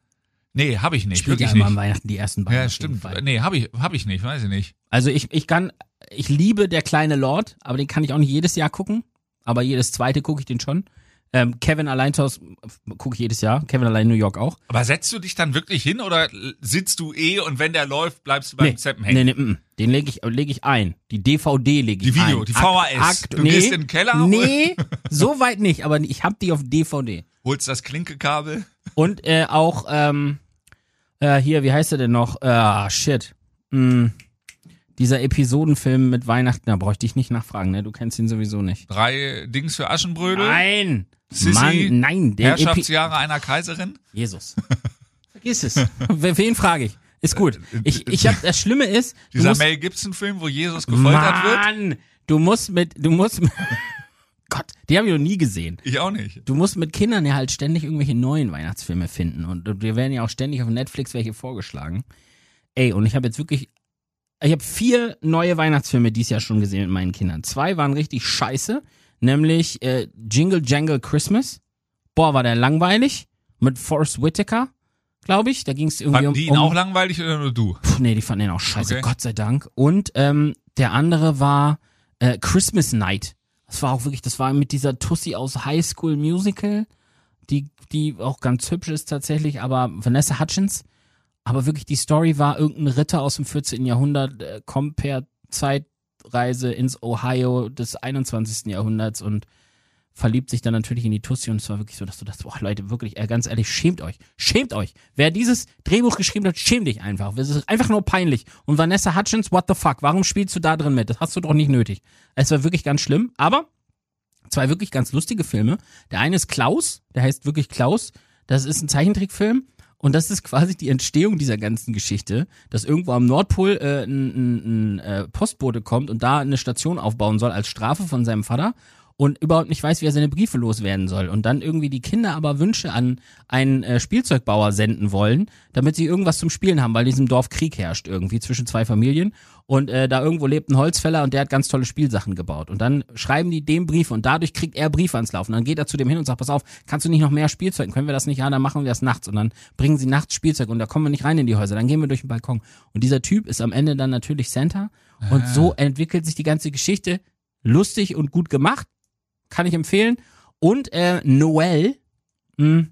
Nee, habe ich nicht,
Spielt ja
wirklich
immer an
nicht.
Weihnachten die ersten beiden.
Ja,
auf jeden
stimmt.
Fall.
Nee, habe ich, hab ich nicht, weiß ich nicht.
Also ich, ich kann, ich liebe Der kleine Lord, aber den kann ich auch nicht jedes Jahr gucken. Aber jedes zweite gucke ich den schon. Ähm, Kevin allein zu Hause gucke ich jedes Jahr. Kevin allein in New York auch.
Aber setzt du dich dann wirklich hin oder sitzt du eh und wenn der läuft, bleibst du beim
Nee,
Zappen
nee,
hängen?
nee, mm, den lege ich, leg ich ein. Die D V D lege ich
Die Video,
ein.
die V H S.
Akt,
Du
nee,
gehst in den Keller
Nee, so weit nicht, aber ich habe die auf D V D.
Holst das Klinkekabel?
Und äh, auch, ähm, äh, hier, wie heißt er denn noch? Ah, shit. Mm, dieser Episodenfilm mit Weihnachten, da bräuchte ich nicht nachfragen, ne? Du kennst ihn sowieso nicht.
Drei Dings für Aschenbrödel?
Nein!
Sissi?
Mann, nein, der Epi
Herrschaftsjahre einer Kaiserin?
Jesus. Vergiss es. W- Wen frage ich? Ist gut. Ich, ich hab, das Schlimme ist, du
Dieser
musst,
Mel Gibson-Film, wo Jesus gefoltert wird?
Mann, du musst mit, du musst, mit, Gott, die habe ich noch nie gesehen.
Ich auch nicht.
Du musst mit Kindern ja halt ständig irgendwelche neuen Weihnachtsfilme finden und wir werden ja auch ständig auf Netflix welche vorgeschlagen. Ey, und ich habe jetzt wirklich, ich habe vier neue Weihnachtsfilme dieses Jahr schon gesehen mit meinen Kindern. Zwei waren richtig scheiße, nämlich äh, Jingle Jangle Christmas. Boah, war der langweilig. Mit Forrest Whitaker, glaube ich. Da ging es irgendwie
Fanden
um...
die ihn
um
auch langweilig oder nur du?
Puh, nee, die fanden den auch scheiße,
Okay.
Gott sei Dank. Und ähm, der andere war äh, Christmas Night. Das war auch wirklich, das war mit dieser Tussi aus High School Musical, die, die auch ganz hübsch ist tatsächlich, aber Vanessa Hudgens. Aber wirklich, die Story war, irgendein Ritter aus dem vierzehnten Jahrhundert äh, kommt per Zeitreise ins Ohio des einundzwanzigsten Jahrhunderts und verliebt sich dann natürlich in die Tussi und es war wirklich so, dass du das, boah Leute, wirklich, äh, ganz ehrlich, schämt euch, schämt euch. Wer dieses Drehbuch geschrieben hat, schämt dich einfach. Es ist einfach nur peinlich. Und Vanessa Hudgens, what the fuck, warum spielst du da drin mit? Das hast du doch nicht nötig. Es war wirklich ganz schlimm, aber zwei wirklich ganz lustige Filme. Der eine ist Klaus, der heißt wirklich Klaus, das ist ein Zeichentrickfilm. Und das ist quasi die Entstehung dieser ganzen Geschichte, dass irgendwo am Nordpol äh, ein, ein, ein äh, Postbote kommt und da eine Station aufbauen soll als Strafe von seinem Vater und überhaupt nicht weiß, wie er seine Briefe loswerden soll. Und dann irgendwie die Kinder aber Wünsche an einen äh, Spielzeugbauer senden wollen, damit sie irgendwas zum Spielen haben, weil in diesem Dorf Krieg herrscht irgendwie zwischen zwei Familien. Und äh, da irgendwo lebt ein Holzfäller und der hat ganz tolle Spielsachen gebaut. Und dann schreiben die dem Briefe und dadurch kriegt er Briefe ans Laufen. Dann geht er zu dem hin und sagt, pass auf, kannst du nicht noch mehr Spielzeug? Können wir das nicht? Ja, dann machen wir das nachts. Und dann bringen sie nachts Spielzeug und da kommen wir nicht rein in die Häuser. Dann gehen wir durch den Balkon. Und dieser Typ ist am Ende dann natürlich Santa. Und so entwickelt sich die ganze Geschichte. Lustig und gut gemacht. Kann ich empfehlen. Und äh, Noel, mh,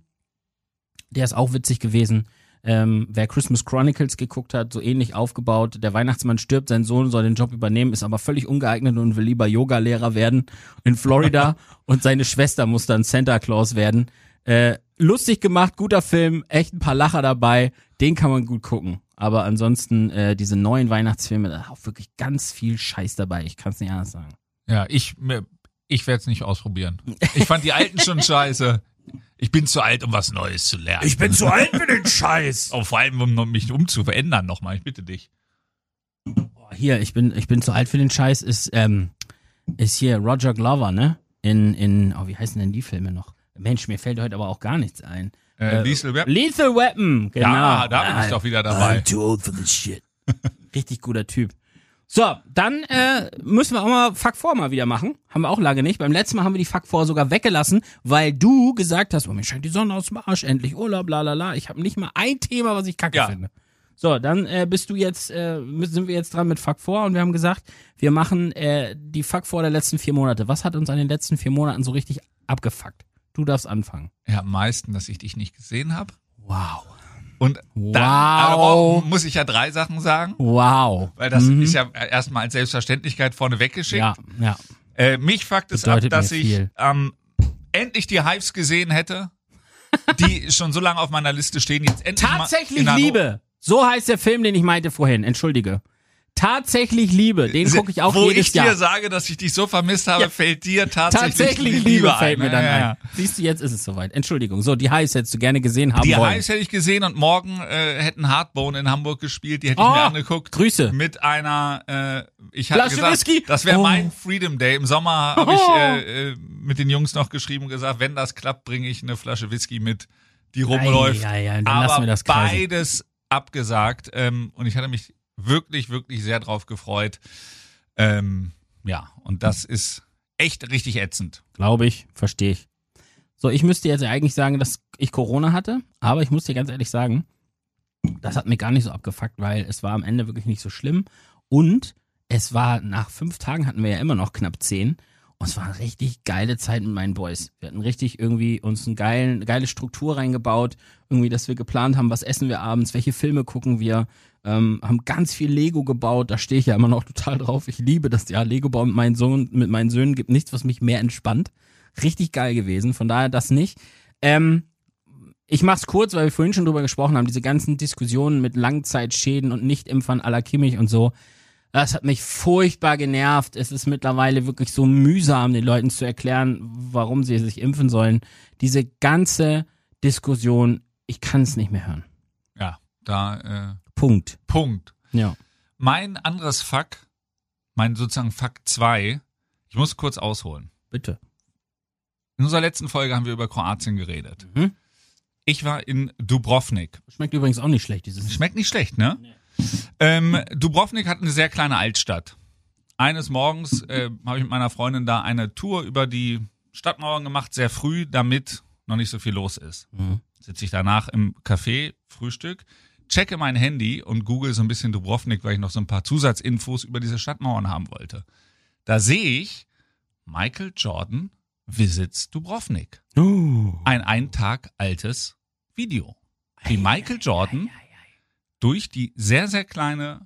der ist auch witzig gewesen. Ähm, wer Christmas Chronicles geguckt hat, so ähnlich aufgebaut. Der Weihnachtsmann stirbt, sein Sohn soll den Job übernehmen, ist aber völlig ungeeignet und will lieber Yoga-Lehrer werden in Florida. Und seine Schwester muss dann Santa Claus werden. Äh, lustig gemacht, guter Film, echt ein paar Lacher dabei. Den kann man gut gucken. Aber ansonsten äh, diese neuen Weihnachtsfilme, da ist auch wirklich ganz viel Scheiß dabei. Ich kann es nicht anders sagen.
Ja, ich, ich werde es nicht ausprobieren. Ich fand die alten schon scheiße. Ich bin zu alt, um was Neues zu lernen.
Ich bin zu alt für den Scheiß.
Auch vor allem, um mich umzuverändern nochmal. Ich bitte dich.
Boah, hier, ich bin, ich bin zu alt für den Scheiß, ist, ähm, ist hier Roger Glover, ne? In, in, oh, wie heißen denn die Filme noch? Mensch, mir fällt heute aber auch gar nichts ein.
Äh, Lethal Weapon?
Lethal Weapon, genau.
Ja, da bin ich doch wieder dabei.
I'm too old for this shit.
Richtig guter Typ. So, dann äh, müssen wir auch mal Fuck four mal wieder machen. Haben wir auch lange nicht. Beim letzten Mal haben wir die Fuck four sogar weggelassen, weil du gesagt hast, oh, mir scheint die Sonne aus dem Arsch, endlich Urlaub, bla bla bla. Ich habe nicht mal ein Thema, was ich kacke
Ja.
finde. So, dann äh, bist du jetzt, äh, sind wir jetzt dran mit Fuck four und wir haben gesagt, wir machen äh, die Fuck four der letzten vier Monate. Was hat uns an den letzten vier Monaten so richtig abgefuckt? Du darfst anfangen.
Ja, am meisten, dass ich dich nicht gesehen habe.
Wow.
Und
Wow.
dann aber muss ich ja drei Sachen sagen,
Wow.
weil das
Mhm.
ist ja erstmal als Selbstverständlichkeit vorne weggeschickt.
Ja, ja.
Äh, mich fuckt es ab,
Bedeutet
dass
mir
ich
viel.
ähm, endlich die Hives gesehen hätte, die schon so lange auf meiner Liste stehen. Jetzt endlich
Tatsächlich
mal in
Liebe. So heißt der Film, den ich meinte vorhin. Entschuldige. tatsächlich liebe, den gucke ich auch
Wo
jedes
ich
Jahr.
dir sage, dass ich dich so vermisst habe,
Ja.
fällt dir tatsächlich,
Tatsächlich
die
Liebe
ein.
fällt mir dann
ja, ja.
ein. Siehst du, jetzt ist es soweit. Entschuldigung. So, die Highs hättest du gerne gesehen haben
Die
wollen.
Highs hätte ich gesehen und morgen äh, hätten Hardbone in Hamburg gespielt, die hätte ich
Oh,
mir angeguckt.
Grüße.
Mit einer, äh, ich hatte
Flasche
gesagt,
Whisky.
das wäre
Oh.
mein Freedom Day. Im Sommer habe ich
Oh.
äh, äh, mit den Jungs noch geschrieben und gesagt, wenn das klappt, bringe ich eine Flasche Whisky mit, die rumläuft.
Ei, ei, ei, dann
Aber
lassen wir das kreisen.
beides abgesagt ähm, und ich hatte mich wirklich, wirklich sehr drauf gefreut. Ähm, ja, und das ist echt richtig ätzend.
Glaube ich, verstehe ich. So, ich müsste jetzt eigentlich sagen, dass ich Corona hatte, aber ich muss dir ganz ehrlich sagen, das hat mich gar nicht so abgefuckt, weil es war am Ende wirklich nicht so schlimm und es war, nach fünf Tagen hatten wir ja immer noch knapp zehn und es war eine richtig geile Zeit mit meinen Boys. Wir hatten richtig irgendwie uns eine geilen, geile Struktur reingebaut, irgendwie, dass wir geplant haben, was essen wir abends, welche Filme gucken wir, ähm, haben ganz viel Lego gebaut, da stehe ich ja immer noch total drauf. Ich liebe das, ja, Lego bauen mit meinen Sohn, mit meinen Söhnen gibt nichts, was mich mehr entspannt. Richtig geil gewesen, von daher das nicht. Ähm, ich mach's kurz, weil wir vorhin schon drüber gesprochen haben, diese ganzen Diskussionen mit Langzeitschäden und Nichtimpfern à la Kimmich und so, das hat mich furchtbar genervt. Es ist mittlerweile wirklich so mühsam, den Leuten zu erklären, warum sie sich impfen sollen. Diese ganze Diskussion, ich kann es nicht mehr hören.
Ja, da äh,
Punkt.
Punkt.
Ja.
Mein anderes Fuck, mein sozusagen Fuck zwei, ich muss kurz ausholen.
Bitte.
In unserer letzten Folge haben wir über Kroatien geredet.
Mhm.
Ich war in Dubrovnik.
Schmeckt übrigens auch nicht schlecht, dieses.
Schmeckt nicht schlecht, ne? Nee. Ähm, Dubrovnik hat eine sehr kleine Altstadt. Eines Morgens äh, habe ich mit meiner Freundin da eine Tour über die Stadtmauern gemacht, sehr früh, damit noch nicht so viel los ist.
Mhm.
Sitze ich danach im Café, Frühstück, checke mein Handy und google so ein bisschen Dubrovnik, weil ich noch so ein paar Zusatzinfos über diese Stadtmauern haben wollte. Da sehe ich Michael Jordan visits Dubrovnik.
Uh.
Ein ein Tag altes Video. Wie Michael Jordan durch die sehr, sehr kleine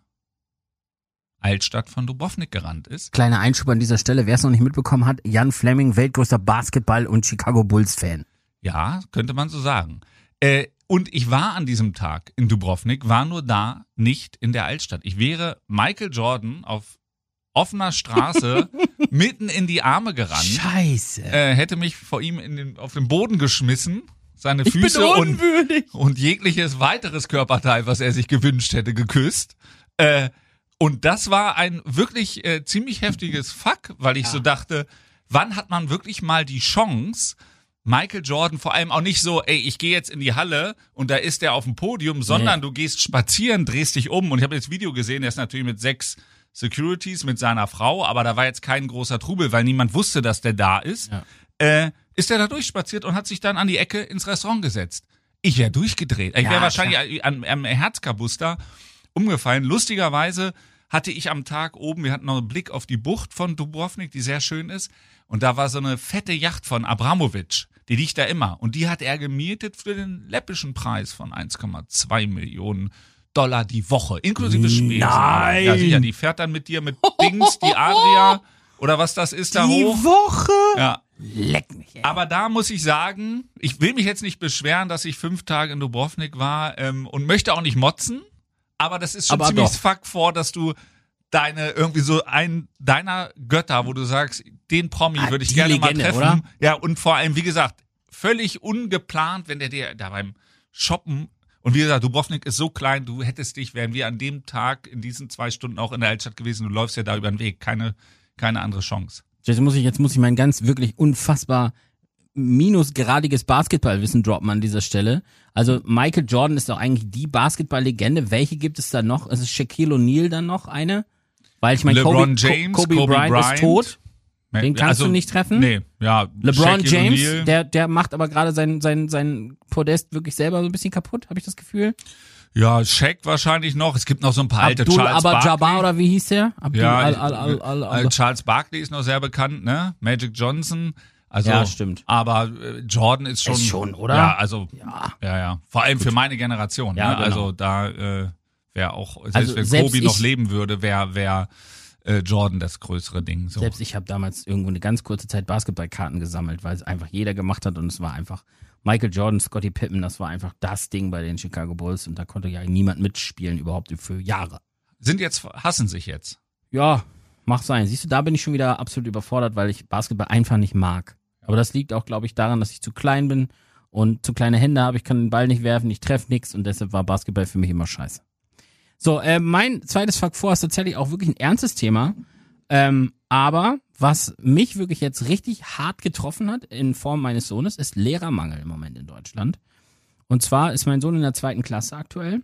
Altstadt von Dubrovnik gerannt ist.
Kleiner Einschub an dieser Stelle, wer es noch nicht mitbekommen hat, Jan Fleming, weltgrößter Basketball- und Chicago Bulls-Fan.
Ja, könnte man so sagen. Äh, und ich war an diesem Tag in Dubrovnik, war nur da, nicht in der Altstadt. Ich wäre Michael Jordan auf offener Straße mitten in die Arme gerannt.
Scheiße.
Äh, hätte mich vor ihm in den, auf den Boden geschmissen, seine
Ich bin
Füße und,
unwürdig.
und jegliches weiteres Körperteil, was er sich gewünscht hätte, geküsst. Äh, und das war ein wirklich äh, ziemlich heftiges Fuck, weil ich
Ja.
so dachte, wann hat man wirklich mal die Chance, Michael Jordan vor allem auch nicht so, ey, ich gehe jetzt in die Halle und da ist er auf dem Podium, sondern du gehst spazieren, drehst dich um und ich habe jetzt Video gesehen, der ist natürlich mit sechs Securities, mit seiner Frau, aber da war jetzt kein großer Trubel, weil niemand wusste, dass der da ist.
Ja.
Äh, ist er da durchspaziert und hat sich dann an die Ecke ins Restaurant gesetzt. Ich wäre durchgedreht. Ich wäre
Ja,
wahrscheinlich am, am Herzkabuster umgefallen. Lustigerweise hatte ich am Tag oben, wir hatten noch einen Blick auf die Bucht von Dubrovnik, die sehr schön ist. Und da war so eine fette Yacht von Abramovic. Die liegt da immer. Und die hat er gemietet für den läppischen Preis von eins Komma zwei Millionen Dollar die Woche. Inklusive Spesen.
Nein!
Ja, sicher. Die fährt dann mit dir mit Dings, die Adria oder was das ist, da
Die
hoch.
Woche?
Ja.
Leck mich, ey.
Aber da muss ich sagen, ich will mich jetzt nicht beschweren, dass ich fünf Tage in Dubrovnik war ähm, und möchte auch nicht motzen, aber das ist schon
Aber
ziemlich
doch.
fuck vor, dass du deine, irgendwie so ein deiner Götter, wo du sagst, den Promi
Ah,
würde ich
die
gerne
Legende,
mal treffen.
oder?
Ja, und vor allem, wie gesagt, völlig ungeplant, wenn der dir da beim Shoppen, und wie gesagt, Dubrovnik ist so klein, du hättest dich, wären wir an dem Tag in diesen zwei Stunden auch in der Altstadt gewesen, du läufst ja da über den Weg, keine, keine andere Chance.
Jetzt muss ich, jetzt muss ich mein ganz wirklich unfassbar minusgeradiges Basketballwissen droppen an dieser Stelle. Also Michael Jordan ist doch eigentlich die Basketball-Legende. Welche gibt es da noch? Ist es Shaquille O'Neal dann noch eine? Weil ich meine,
LeBron
Kobe,
James,
Kobe,
Kobe
Bryant,
Bryant.
ist tot. Den kannst du nicht treffen?
Nee, ja.
LeBron
Shaquille
James,
O'Neal.
der, der macht aber gerade sein, sein, sein Podest wirklich selber so ein bisschen kaputt, habe ich das Gefühl.
Ja, Shaq wahrscheinlich noch. Es gibt noch so ein paar alte
Abdul
Charles
Abba-Jabbar
Barkley.
oder wie hieß der? Abdul
Ja,
al, al, al, al, al,
äh, Charles Barkley ist noch sehr bekannt, ne? Magic Johnson. Also,
Ja, stimmt.
Aber äh, Jordan ist schon.
Ist schon, oder?
Ja, also,
Ja.
ja, ja. Vor allem für meine Generation.
Ja,
ne?
genau.
Also da äh, wäre auch, selbst
Also
wenn
selbst
Kobe noch
ich-
leben würde, wäre wär, äh, Jordan das größere Ding. So.
Selbst ich habe damals irgendwo eine ganz kurze Zeit Basketballkarten gesammelt, weil es einfach jeder gemacht hat und es war einfach Michael Jordan, Scottie Pippen, das war einfach das Ding bei den Chicago Bulls und da konnte ja niemand mitspielen überhaupt für Jahre.
Sind jetzt, hassen sich jetzt.
Ja, mag sein. Siehst du, da bin ich schon wieder absolut überfordert, weil ich Basketball einfach nicht mag. Aber das liegt auch, glaube ich, daran, dass ich zu klein bin und zu kleine Hände habe. Ich kann den Ball nicht werfen, ich treffe nichts und deshalb war Basketball für mich immer scheiße. So, äh, mein zweites Fuck vor ist tatsächlich auch wirklich ein ernstes Thema. Ähm, aber was mich wirklich jetzt richtig hart getroffen hat in Form meines Sohnes, ist Lehrermangel im Moment in Deutschland. Und zwar ist mein Sohn in der zweiten Klasse aktuell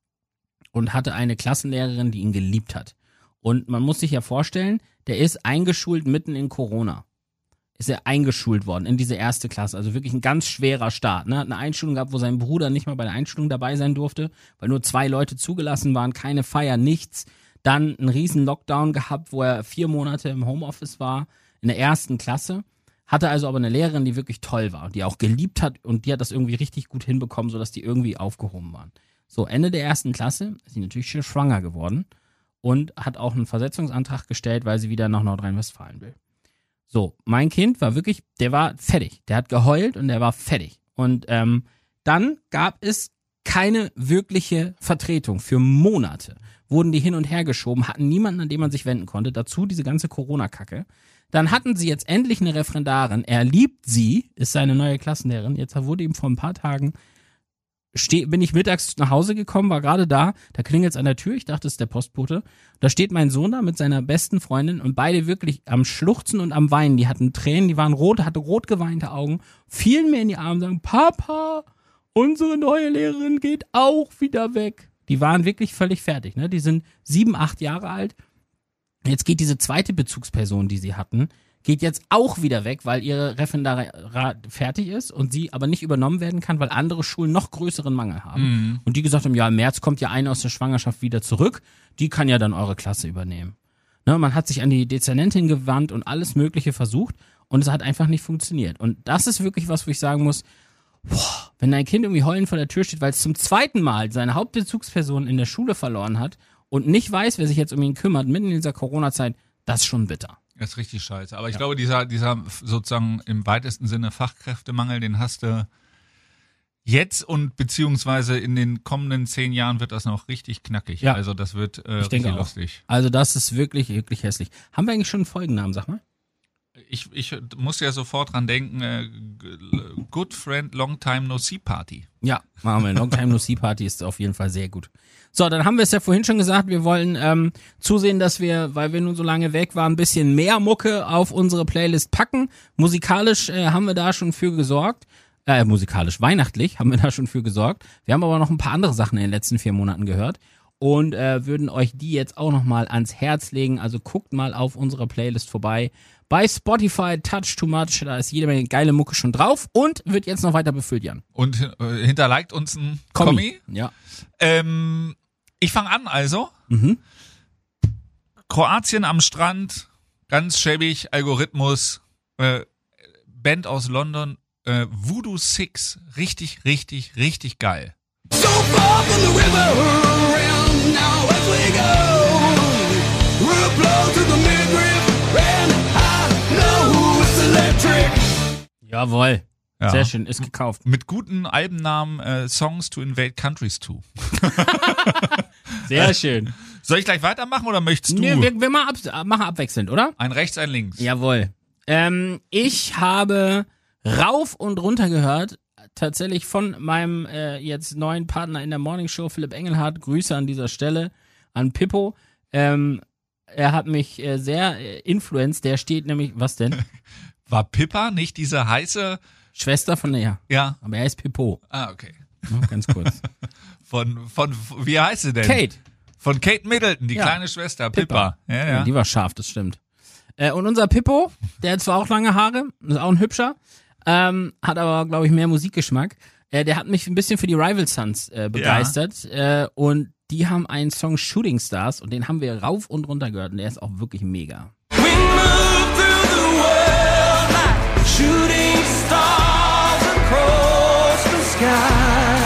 und hatte eine Klassenlehrerin, die ihn geliebt hat. Und man muss sich ja vorstellen, der ist eingeschult mitten in Corona. Ist er eingeschult worden in diese erste Klasse. Also wirklich ein ganz schwerer Start. Ne? Hat eine Einschulung gehabt, wo sein Bruder nicht mal bei der Einschulung dabei sein durfte, weil nur zwei Leute zugelassen waren, keine Feier, nichts. Dann einen riesen Lockdown gehabt, wo er vier Monate im Homeoffice war, in der ersten Klasse. Hatte also aber eine Lehrerin, die wirklich toll war und die auch geliebt hat und die hat das irgendwie richtig gut hinbekommen, sodass die irgendwie aufgehoben waren. So, Ende der ersten Klasse ist sie natürlich schon schwanger geworden und hat auch einen Versetzungsantrag gestellt, weil sie wieder nach Nordrhein-Westfalen will. So, mein Kind war wirklich, der war fertig. Der hat geheult und der war fertig. Und ähm, dann gab es keine wirkliche Vertretung. Für Monate wurden die hin und her geschoben, hatten niemanden, an den man sich wenden konnte. Dazu diese ganze Corona-Kacke. Dann hatten sie jetzt endlich eine Referendarin. Er liebt sie, ist seine neue Klassenlehrerin. Jetzt wurde ihm vor ein paar Tagen, steh, bin ich mittags nach Hause gekommen, war gerade da, da klingelt's an der Tür, ich dachte, es ist der Postbote. Da steht mein Sohn da mit seiner besten Freundin und beide wirklich am Schluchzen und am Weinen. Die hatten Tränen, die waren rot, hatte rot geweinte Augen, fielen mir in die Arme und sagen, Papa, unsere neue Lehrerin geht auch wieder weg. Die waren wirklich völlig fertig, ne? Die sind sieben, acht Jahre alt. Jetzt geht diese zweite Bezugsperson, die sie hatten, geht jetzt auch wieder weg, weil ihre Referendarat fertig ist und sie aber nicht übernommen werden kann, weil andere Schulen noch größeren Mangel haben. Mhm. Und die gesagt haben, ja, im März kommt ja eine aus der Schwangerschaft wieder zurück, die kann ja dann eure Klasse übernehmen. Ne, man hat sich an die Dezernentin gewandt und alles Mögliche versucht und es hat einfach nicht funktioniert. Und das ist wirklich was, wo ich sagen muss, boah, wenn dein Kind irgendwie heulend vor der Tür steht, weil es zum zweiten Mal seine Hauptbezugsperson in der Schule verloren hat und nicht weiß, wer sich jetzt um ihn kümmert, mitten in dieser Corona-Zeit, das ist schon bitter.
Das ist richtig scheiße. Aber ich
Ja.
glaube, dieser, dieser sozusagen im weitesten Sinne Fachkräftemangel, den hast du jetzt und beziehungsweise in den kommenden zehn Jahren wird das noch richtig knackig.
Ja.
Also das wird äh,
Ich denke
richtig
auch.
lustig.
Also das ist wirklich, wirklich hässlich. Haben wir eigentlich schon einen Folgennamen, sag mal?
Ich, ich muss ja sofort dran denken, äh, Good Friend Long Time No See Party.
Ja, machen wir. Long Time No See Party ist auf jeden Fall sehr gut. So, dann haben wir es ja vorhin schon gesagt, wir wollen ähm, zusehen, dass wir, weil wir nun so lange weg waren, ein bisschen mehr Mucke auf unsere Playlist packen. Musikalisch äh, haben wir da schon für gesorgt. Äh, musikalisch, weihnachtlich haben wir da schon für gesorgt. Wir haben aber noch ein paar andere Sachen in den letzten vier Monaten gehört und äh, würden euch die jetzt auch nochmal ans Herz legen. Also guckt mal auf unserer Playlist vorbei. Bei Spotify, Touch Too Much, da ist jede Menge geile Mucke schon drauf und wird jetzt noch weiter befüllt, Jan.
Und äh, hinterliked uns ein Kommi.
Ja.
Ähm, ich fange an also.
Mhm.
Kroatien am Strand, ganz schäbig, Algorithmus, äh, Band aus London, äh, Voodoo Six, richtig, richtig, richtig geil.
So far from the river, around now as we go. We'll blow to the midriff, and I know it's electric.
Jawohl.
Ja.
Sehr schön, ist gekauft.
Mit guten Albennamen äh, Songs to Invade Countries to.
Sehr schön.
Soll ich gleich weitermachen oder möchtest du?
Nee, wir, wir machen, ab, machen abwechselnd, oder?
Ein rechts, ein links.
Jawohl. Ähm, ich habe rauf und runter gehört, tatsächlich von meinem äh, jetzt neuen Partner in der Morning Show, Philipp Engelhardt. Grüße an dieser Stelle an Pippo. Ähm, er hat mich äh, sehr äh, influenced. Der steht nämlich, was denn?
War Pippa nicht diese heiße,
Schwester von der, ja.
ja,
Aber er ist Pippo.
ah, okay.
Ja, ganz kurz.
Von, von, wie heißt sie denn?
Kate.
Von Kate Middleton, die
Ja.
kleine Schwester, Pippa. Ja,
Ja,
ja.
die war scharf, das stimmt. Äh, und unser Pippo, der hat zwar auch lange Haare, ist auch ein hübscher, ähm, hat aber, glaube ich, mehr Musikgeschmack. Äh, der hat mich ein bisschen für die Rival Sons äh, begeistert. Äh, und die haben einen Song Shooting Stars und den haben wir rauf und runter gehört und der ist auch wirklich mega.
We move through the world like shooting stars across the sky.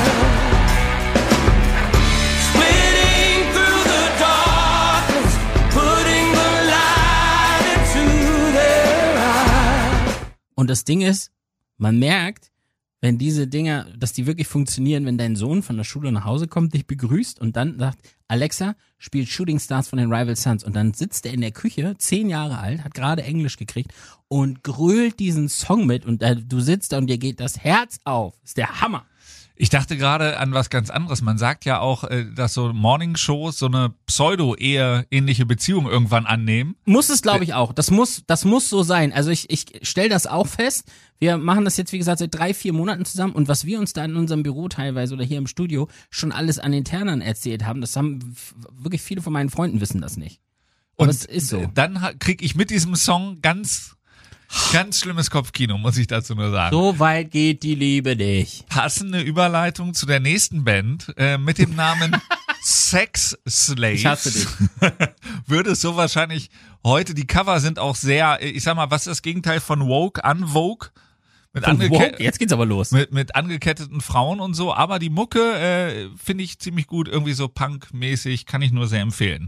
Splitting through the darkness, putting the light into their eyes.
Und das Ding ist, man merkt, wenn diese Dinger, dass die wirklich funktionieren, wenn dein Sohn von der Schule nach Hause kommt, dich begrüßt und dann sagt, Alexa, spielt Shooting Stars von den Rival Sons und dann sitzt er in der Küche, zehn Jahre alt, hat gerade Englisch gekriegt und grölt diesen Song mit und äh, du sitzt da und dir geht das Herz auf. Ist der Hammer.
Ich dachte gerade an was ganz anderes. Man sagt ja auch, äh, dass so Morningshows so eine Pseudo-Ehe-ähnliche Beziehung irgendwann annehmen.
Muss es, glaube ich, auch. Das muss, das muss so sein. Also ich, ich stelle das auch fest. Wir machen das jetzt, wie gesagt, seit drei, vier Monaten zusammen und was wir uns da in unserem Büro teilweise oder hier im Studio schon alles an Internern erzählt haben, das haben f- wirklich viele von meinen Freunden wissen das nicht. Aber es ist so.
Dann ha- krieg ich mit diesem Song ganz, ganz schlimmes Kopfkino, muss ich dazu nur sagen.
So weit geht die Liebe nicht.
Passende Überleitung zu der nächsten Band äh, mit dem Namen Sex Slave.
Ich hasse dich.
Würde es so wahrscheinlich heute, die Cover sind auch sehr, ich sag mal, was ist das Gegenteil von Woke, Unwoke? Mit, angeke-
Wow, jetzt geht's aber los.
mit, mit angeketteten Frauen und so, aber die Mucke äh, finde ich ziemlich gut, irgendwie so Punk-mäßig, kann ich nur sehr empfehlen.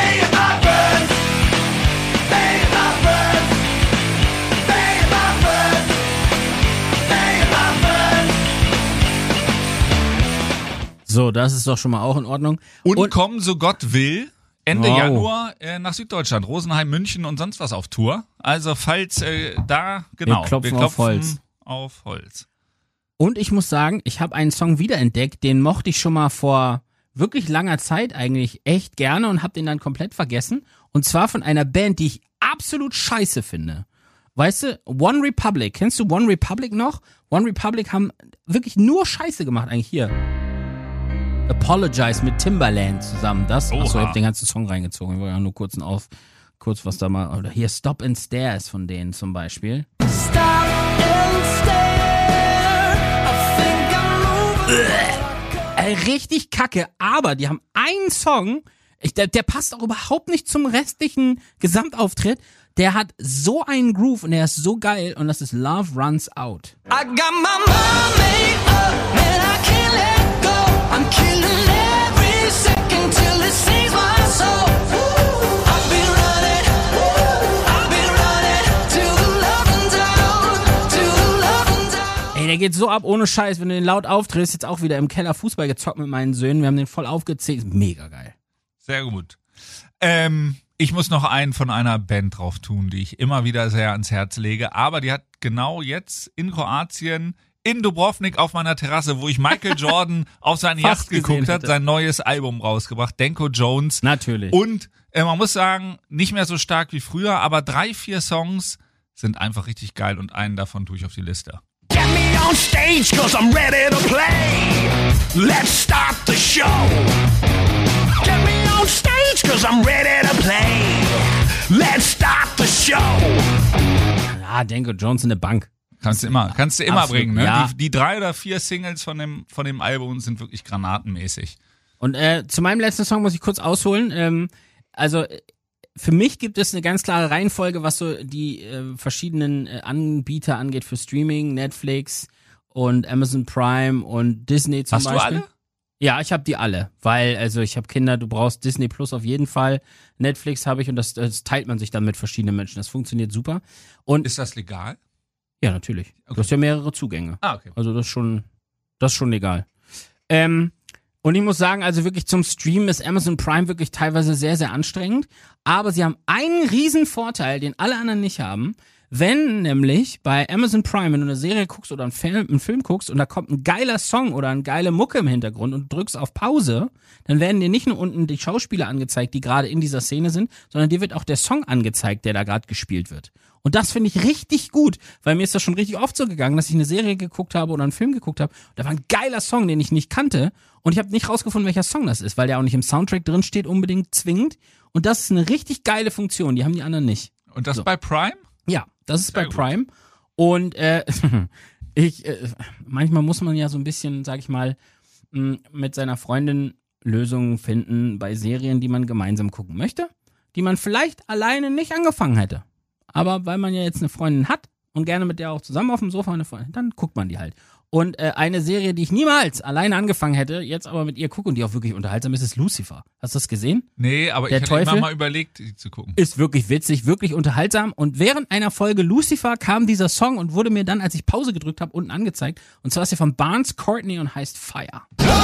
So, das ist doch schon mal auch in Ordnung.
Und, kommen, so Gott will, Ende
Wow.
Januar äh, nach Süddeutschland, Rosenheim, München und sonst was auf Tour. Also falls äh, da, genau,
Wir klopfen auf Holz.
auf Holz.
Und ich muss sagen, ich habe einen Song wiederentdeckt, den mochte ich schon mal vor wirklich langer Zeit eigentlich echt gerne und habe den dann komplett vergessen. Und zwar von einer Band, die ich absolut scheiße finde. Weißt du, One Republic, kennst du One Republic noch? One Republic haben wirklich nur Scheiße gemacht eigentlich hier. Apologize mit Timbaland zusammen. Das, achso, ich
Oha.
hab den ganzen Song reingezogen. Ich wollte ja nur kurz auf, kurz was da mal, oder hier Stop and Stare ist von denen zum Beispiel. Äh, richtig kacke, aber die haben einen Song, ich, der, der passt auch überhaupt nicht zum restlichen Gesamtauftritt. Der hat so einen Groove und der ist so geil und das ist Love Runs Out.
I got my mind made up and I can't let go. I'm killing every second till it saves my soul. I've been running, I've been running to the love and down, to the love and down.
Ey, der geht so ab ohne Scheiß, wenn du den laut aufdrehst, jetzt auch wieder im Keller Fußball gezockt mit meinen Söhnen. Wir haben den voll aufgezählt. Mega geil.
Sehr gut. Ähm, ich muss noch einen von einer Band drauf tun, die ich immer wieder sehr ans Herz lege, aber die hat genau jetzt in Kroatien, in Dubrovnik auf meiner Terrasse, wo ich Michael Jordan auf seine
Fast
Yacht geguckt
gesehen
hat,
hätte.
sein neues Album rausgebracht, Denko Jones.
Natürlich.
Und äh, man muss sagen, nicht mehr so stark wie früher, aber drei, vier Songs sind einfach richtig geil und einen davon tue ich auf die Liste.
Get me on stage cause I'm ready to play. Let's start the show. Get me on stage cause I'm ready to play. Let's start the show.
Ja, Denko Jones in der Bank.
Kannst du immer, kannst du immer
Absolut,
bringen, ne?
ja.
Die, die drei oder vier Singles von dem, von dem Album sind wirklich granatenmäßig.
Und äh, zu meinem letzten Song muss ich kurz ausholen. Ähm, also äh, für mich gibt es eine ganz klare Reihenfolge, was so die äh, verschiedenen äh, Anbieter angeht für Streaming, Netflix und Amazon Prime und Disney zum
Hast du
Beispiel.
alle?
Ja, ich habe die alle, weil also ich habe Kinder, du brauchst Disney Plus auf jeden Fall, Netflix habe ich und das, das teilt man sich dann mit verschiedenen Menschen. Das funktioniert super. Und
Ist das legal?
ja, natürlich. Du hast ja mehrere Zugänge.
Ah, okay.
Also das ist schon, das ist schon legal. Ähm, und ich muss sagen, also wirklich zum Streamen ist Amazon Prime wirklich teilweise sehr, sehr anstrengend. Aber sie haben einen riesen Vorteil, den alle anderen nicht haben. Wenn nämlich bei Amazon Prime, wenn du eine Serie guckst oder einen Film, einen Film guckst und da kommt ein geiler Song oder eine geile Mucke im Hintergrund und du drückst auf Pause, dann werden dir nicht nur unten die Schauspieler angezeigt, die gerade in dieser Szene sind, sondern dir wird auch der Song angezeigt, der da gerade gespielt wird. Und das finde ich richtig gut, weil mir ist das schon richtig oft so gegangen, dass ich eine Serie geguckt habe oder einen Film geguckt habe. Da war ein geiler Song, den ich nicht kannte und ich habe nicht rausgefunden, welcher Song das ist, weil der auch nicht im Soundtrack drin steht, unbedingt zwingend. Und das ist eine richtig geile Funktion, die haben die anderen nicht.
Und das
So.
bei Prime?
Ja, das ist
Sehr
bei
gut.
Prime. Und äh, ich, äh, manchmal muss man ja so ein bisschen, sag ich mal, mh, mit seiner Freundin Lösungen finden bei Serien, die man gemeinsam gucken möchte, die man vielleicht alleine nicht angefangen hätte. Aber weil man ja jetzt eine Freundin hat und gerne mit der auch zusammen auf dem Sofa, eine Freundin, dann guckt man die halt. Und äh, eine Serie, die ich niemals alleine angefangen hätte, jetzt aber mit ihr gucke und die auch wirklich unterhaltsam ist, ist Lucifer. Hast du das gesehen?
Nee, aber
Der
ich hatte
Teufel
immer mal überlegt, die zu gucken.
Ist wirklich witzig, wirklich unterhaltsam. Und während einer Folge Lucifer kam dieser Song und wurde mir dann, als ich Pause gedrückt habe, unten angezeigt. Und zwar ist er von Barnes Courtney und heißt Fire.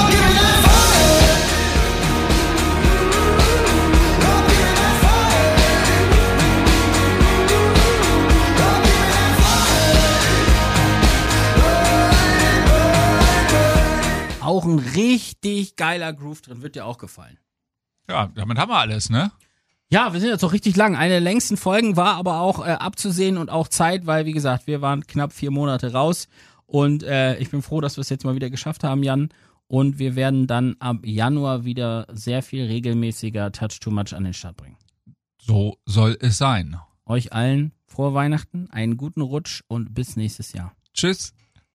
Auch ein richtig geiler Groove drin, wird dir auch gefallen.
Ja, damit haben wir alles, ne?
Ja, wir sind jetzt auch richtig lang. Eine der längsten Folgen war aber auch äh, abzusehen und auch Zeit, weil, wie gesagt, wir waren knapp vier Monate raus und äh, ich bin froh, dass wir es jetzt mal wieder geschafft haben, Jan. Und wir werden dann ab Januar wieder sehr viel regelmäßiger Touch Too Much an den Start bringen.
So soll es sein.
Euch allen frohe Weihnachten, einen guten Rutsch und bis nächstes Jahr.
Tschüss.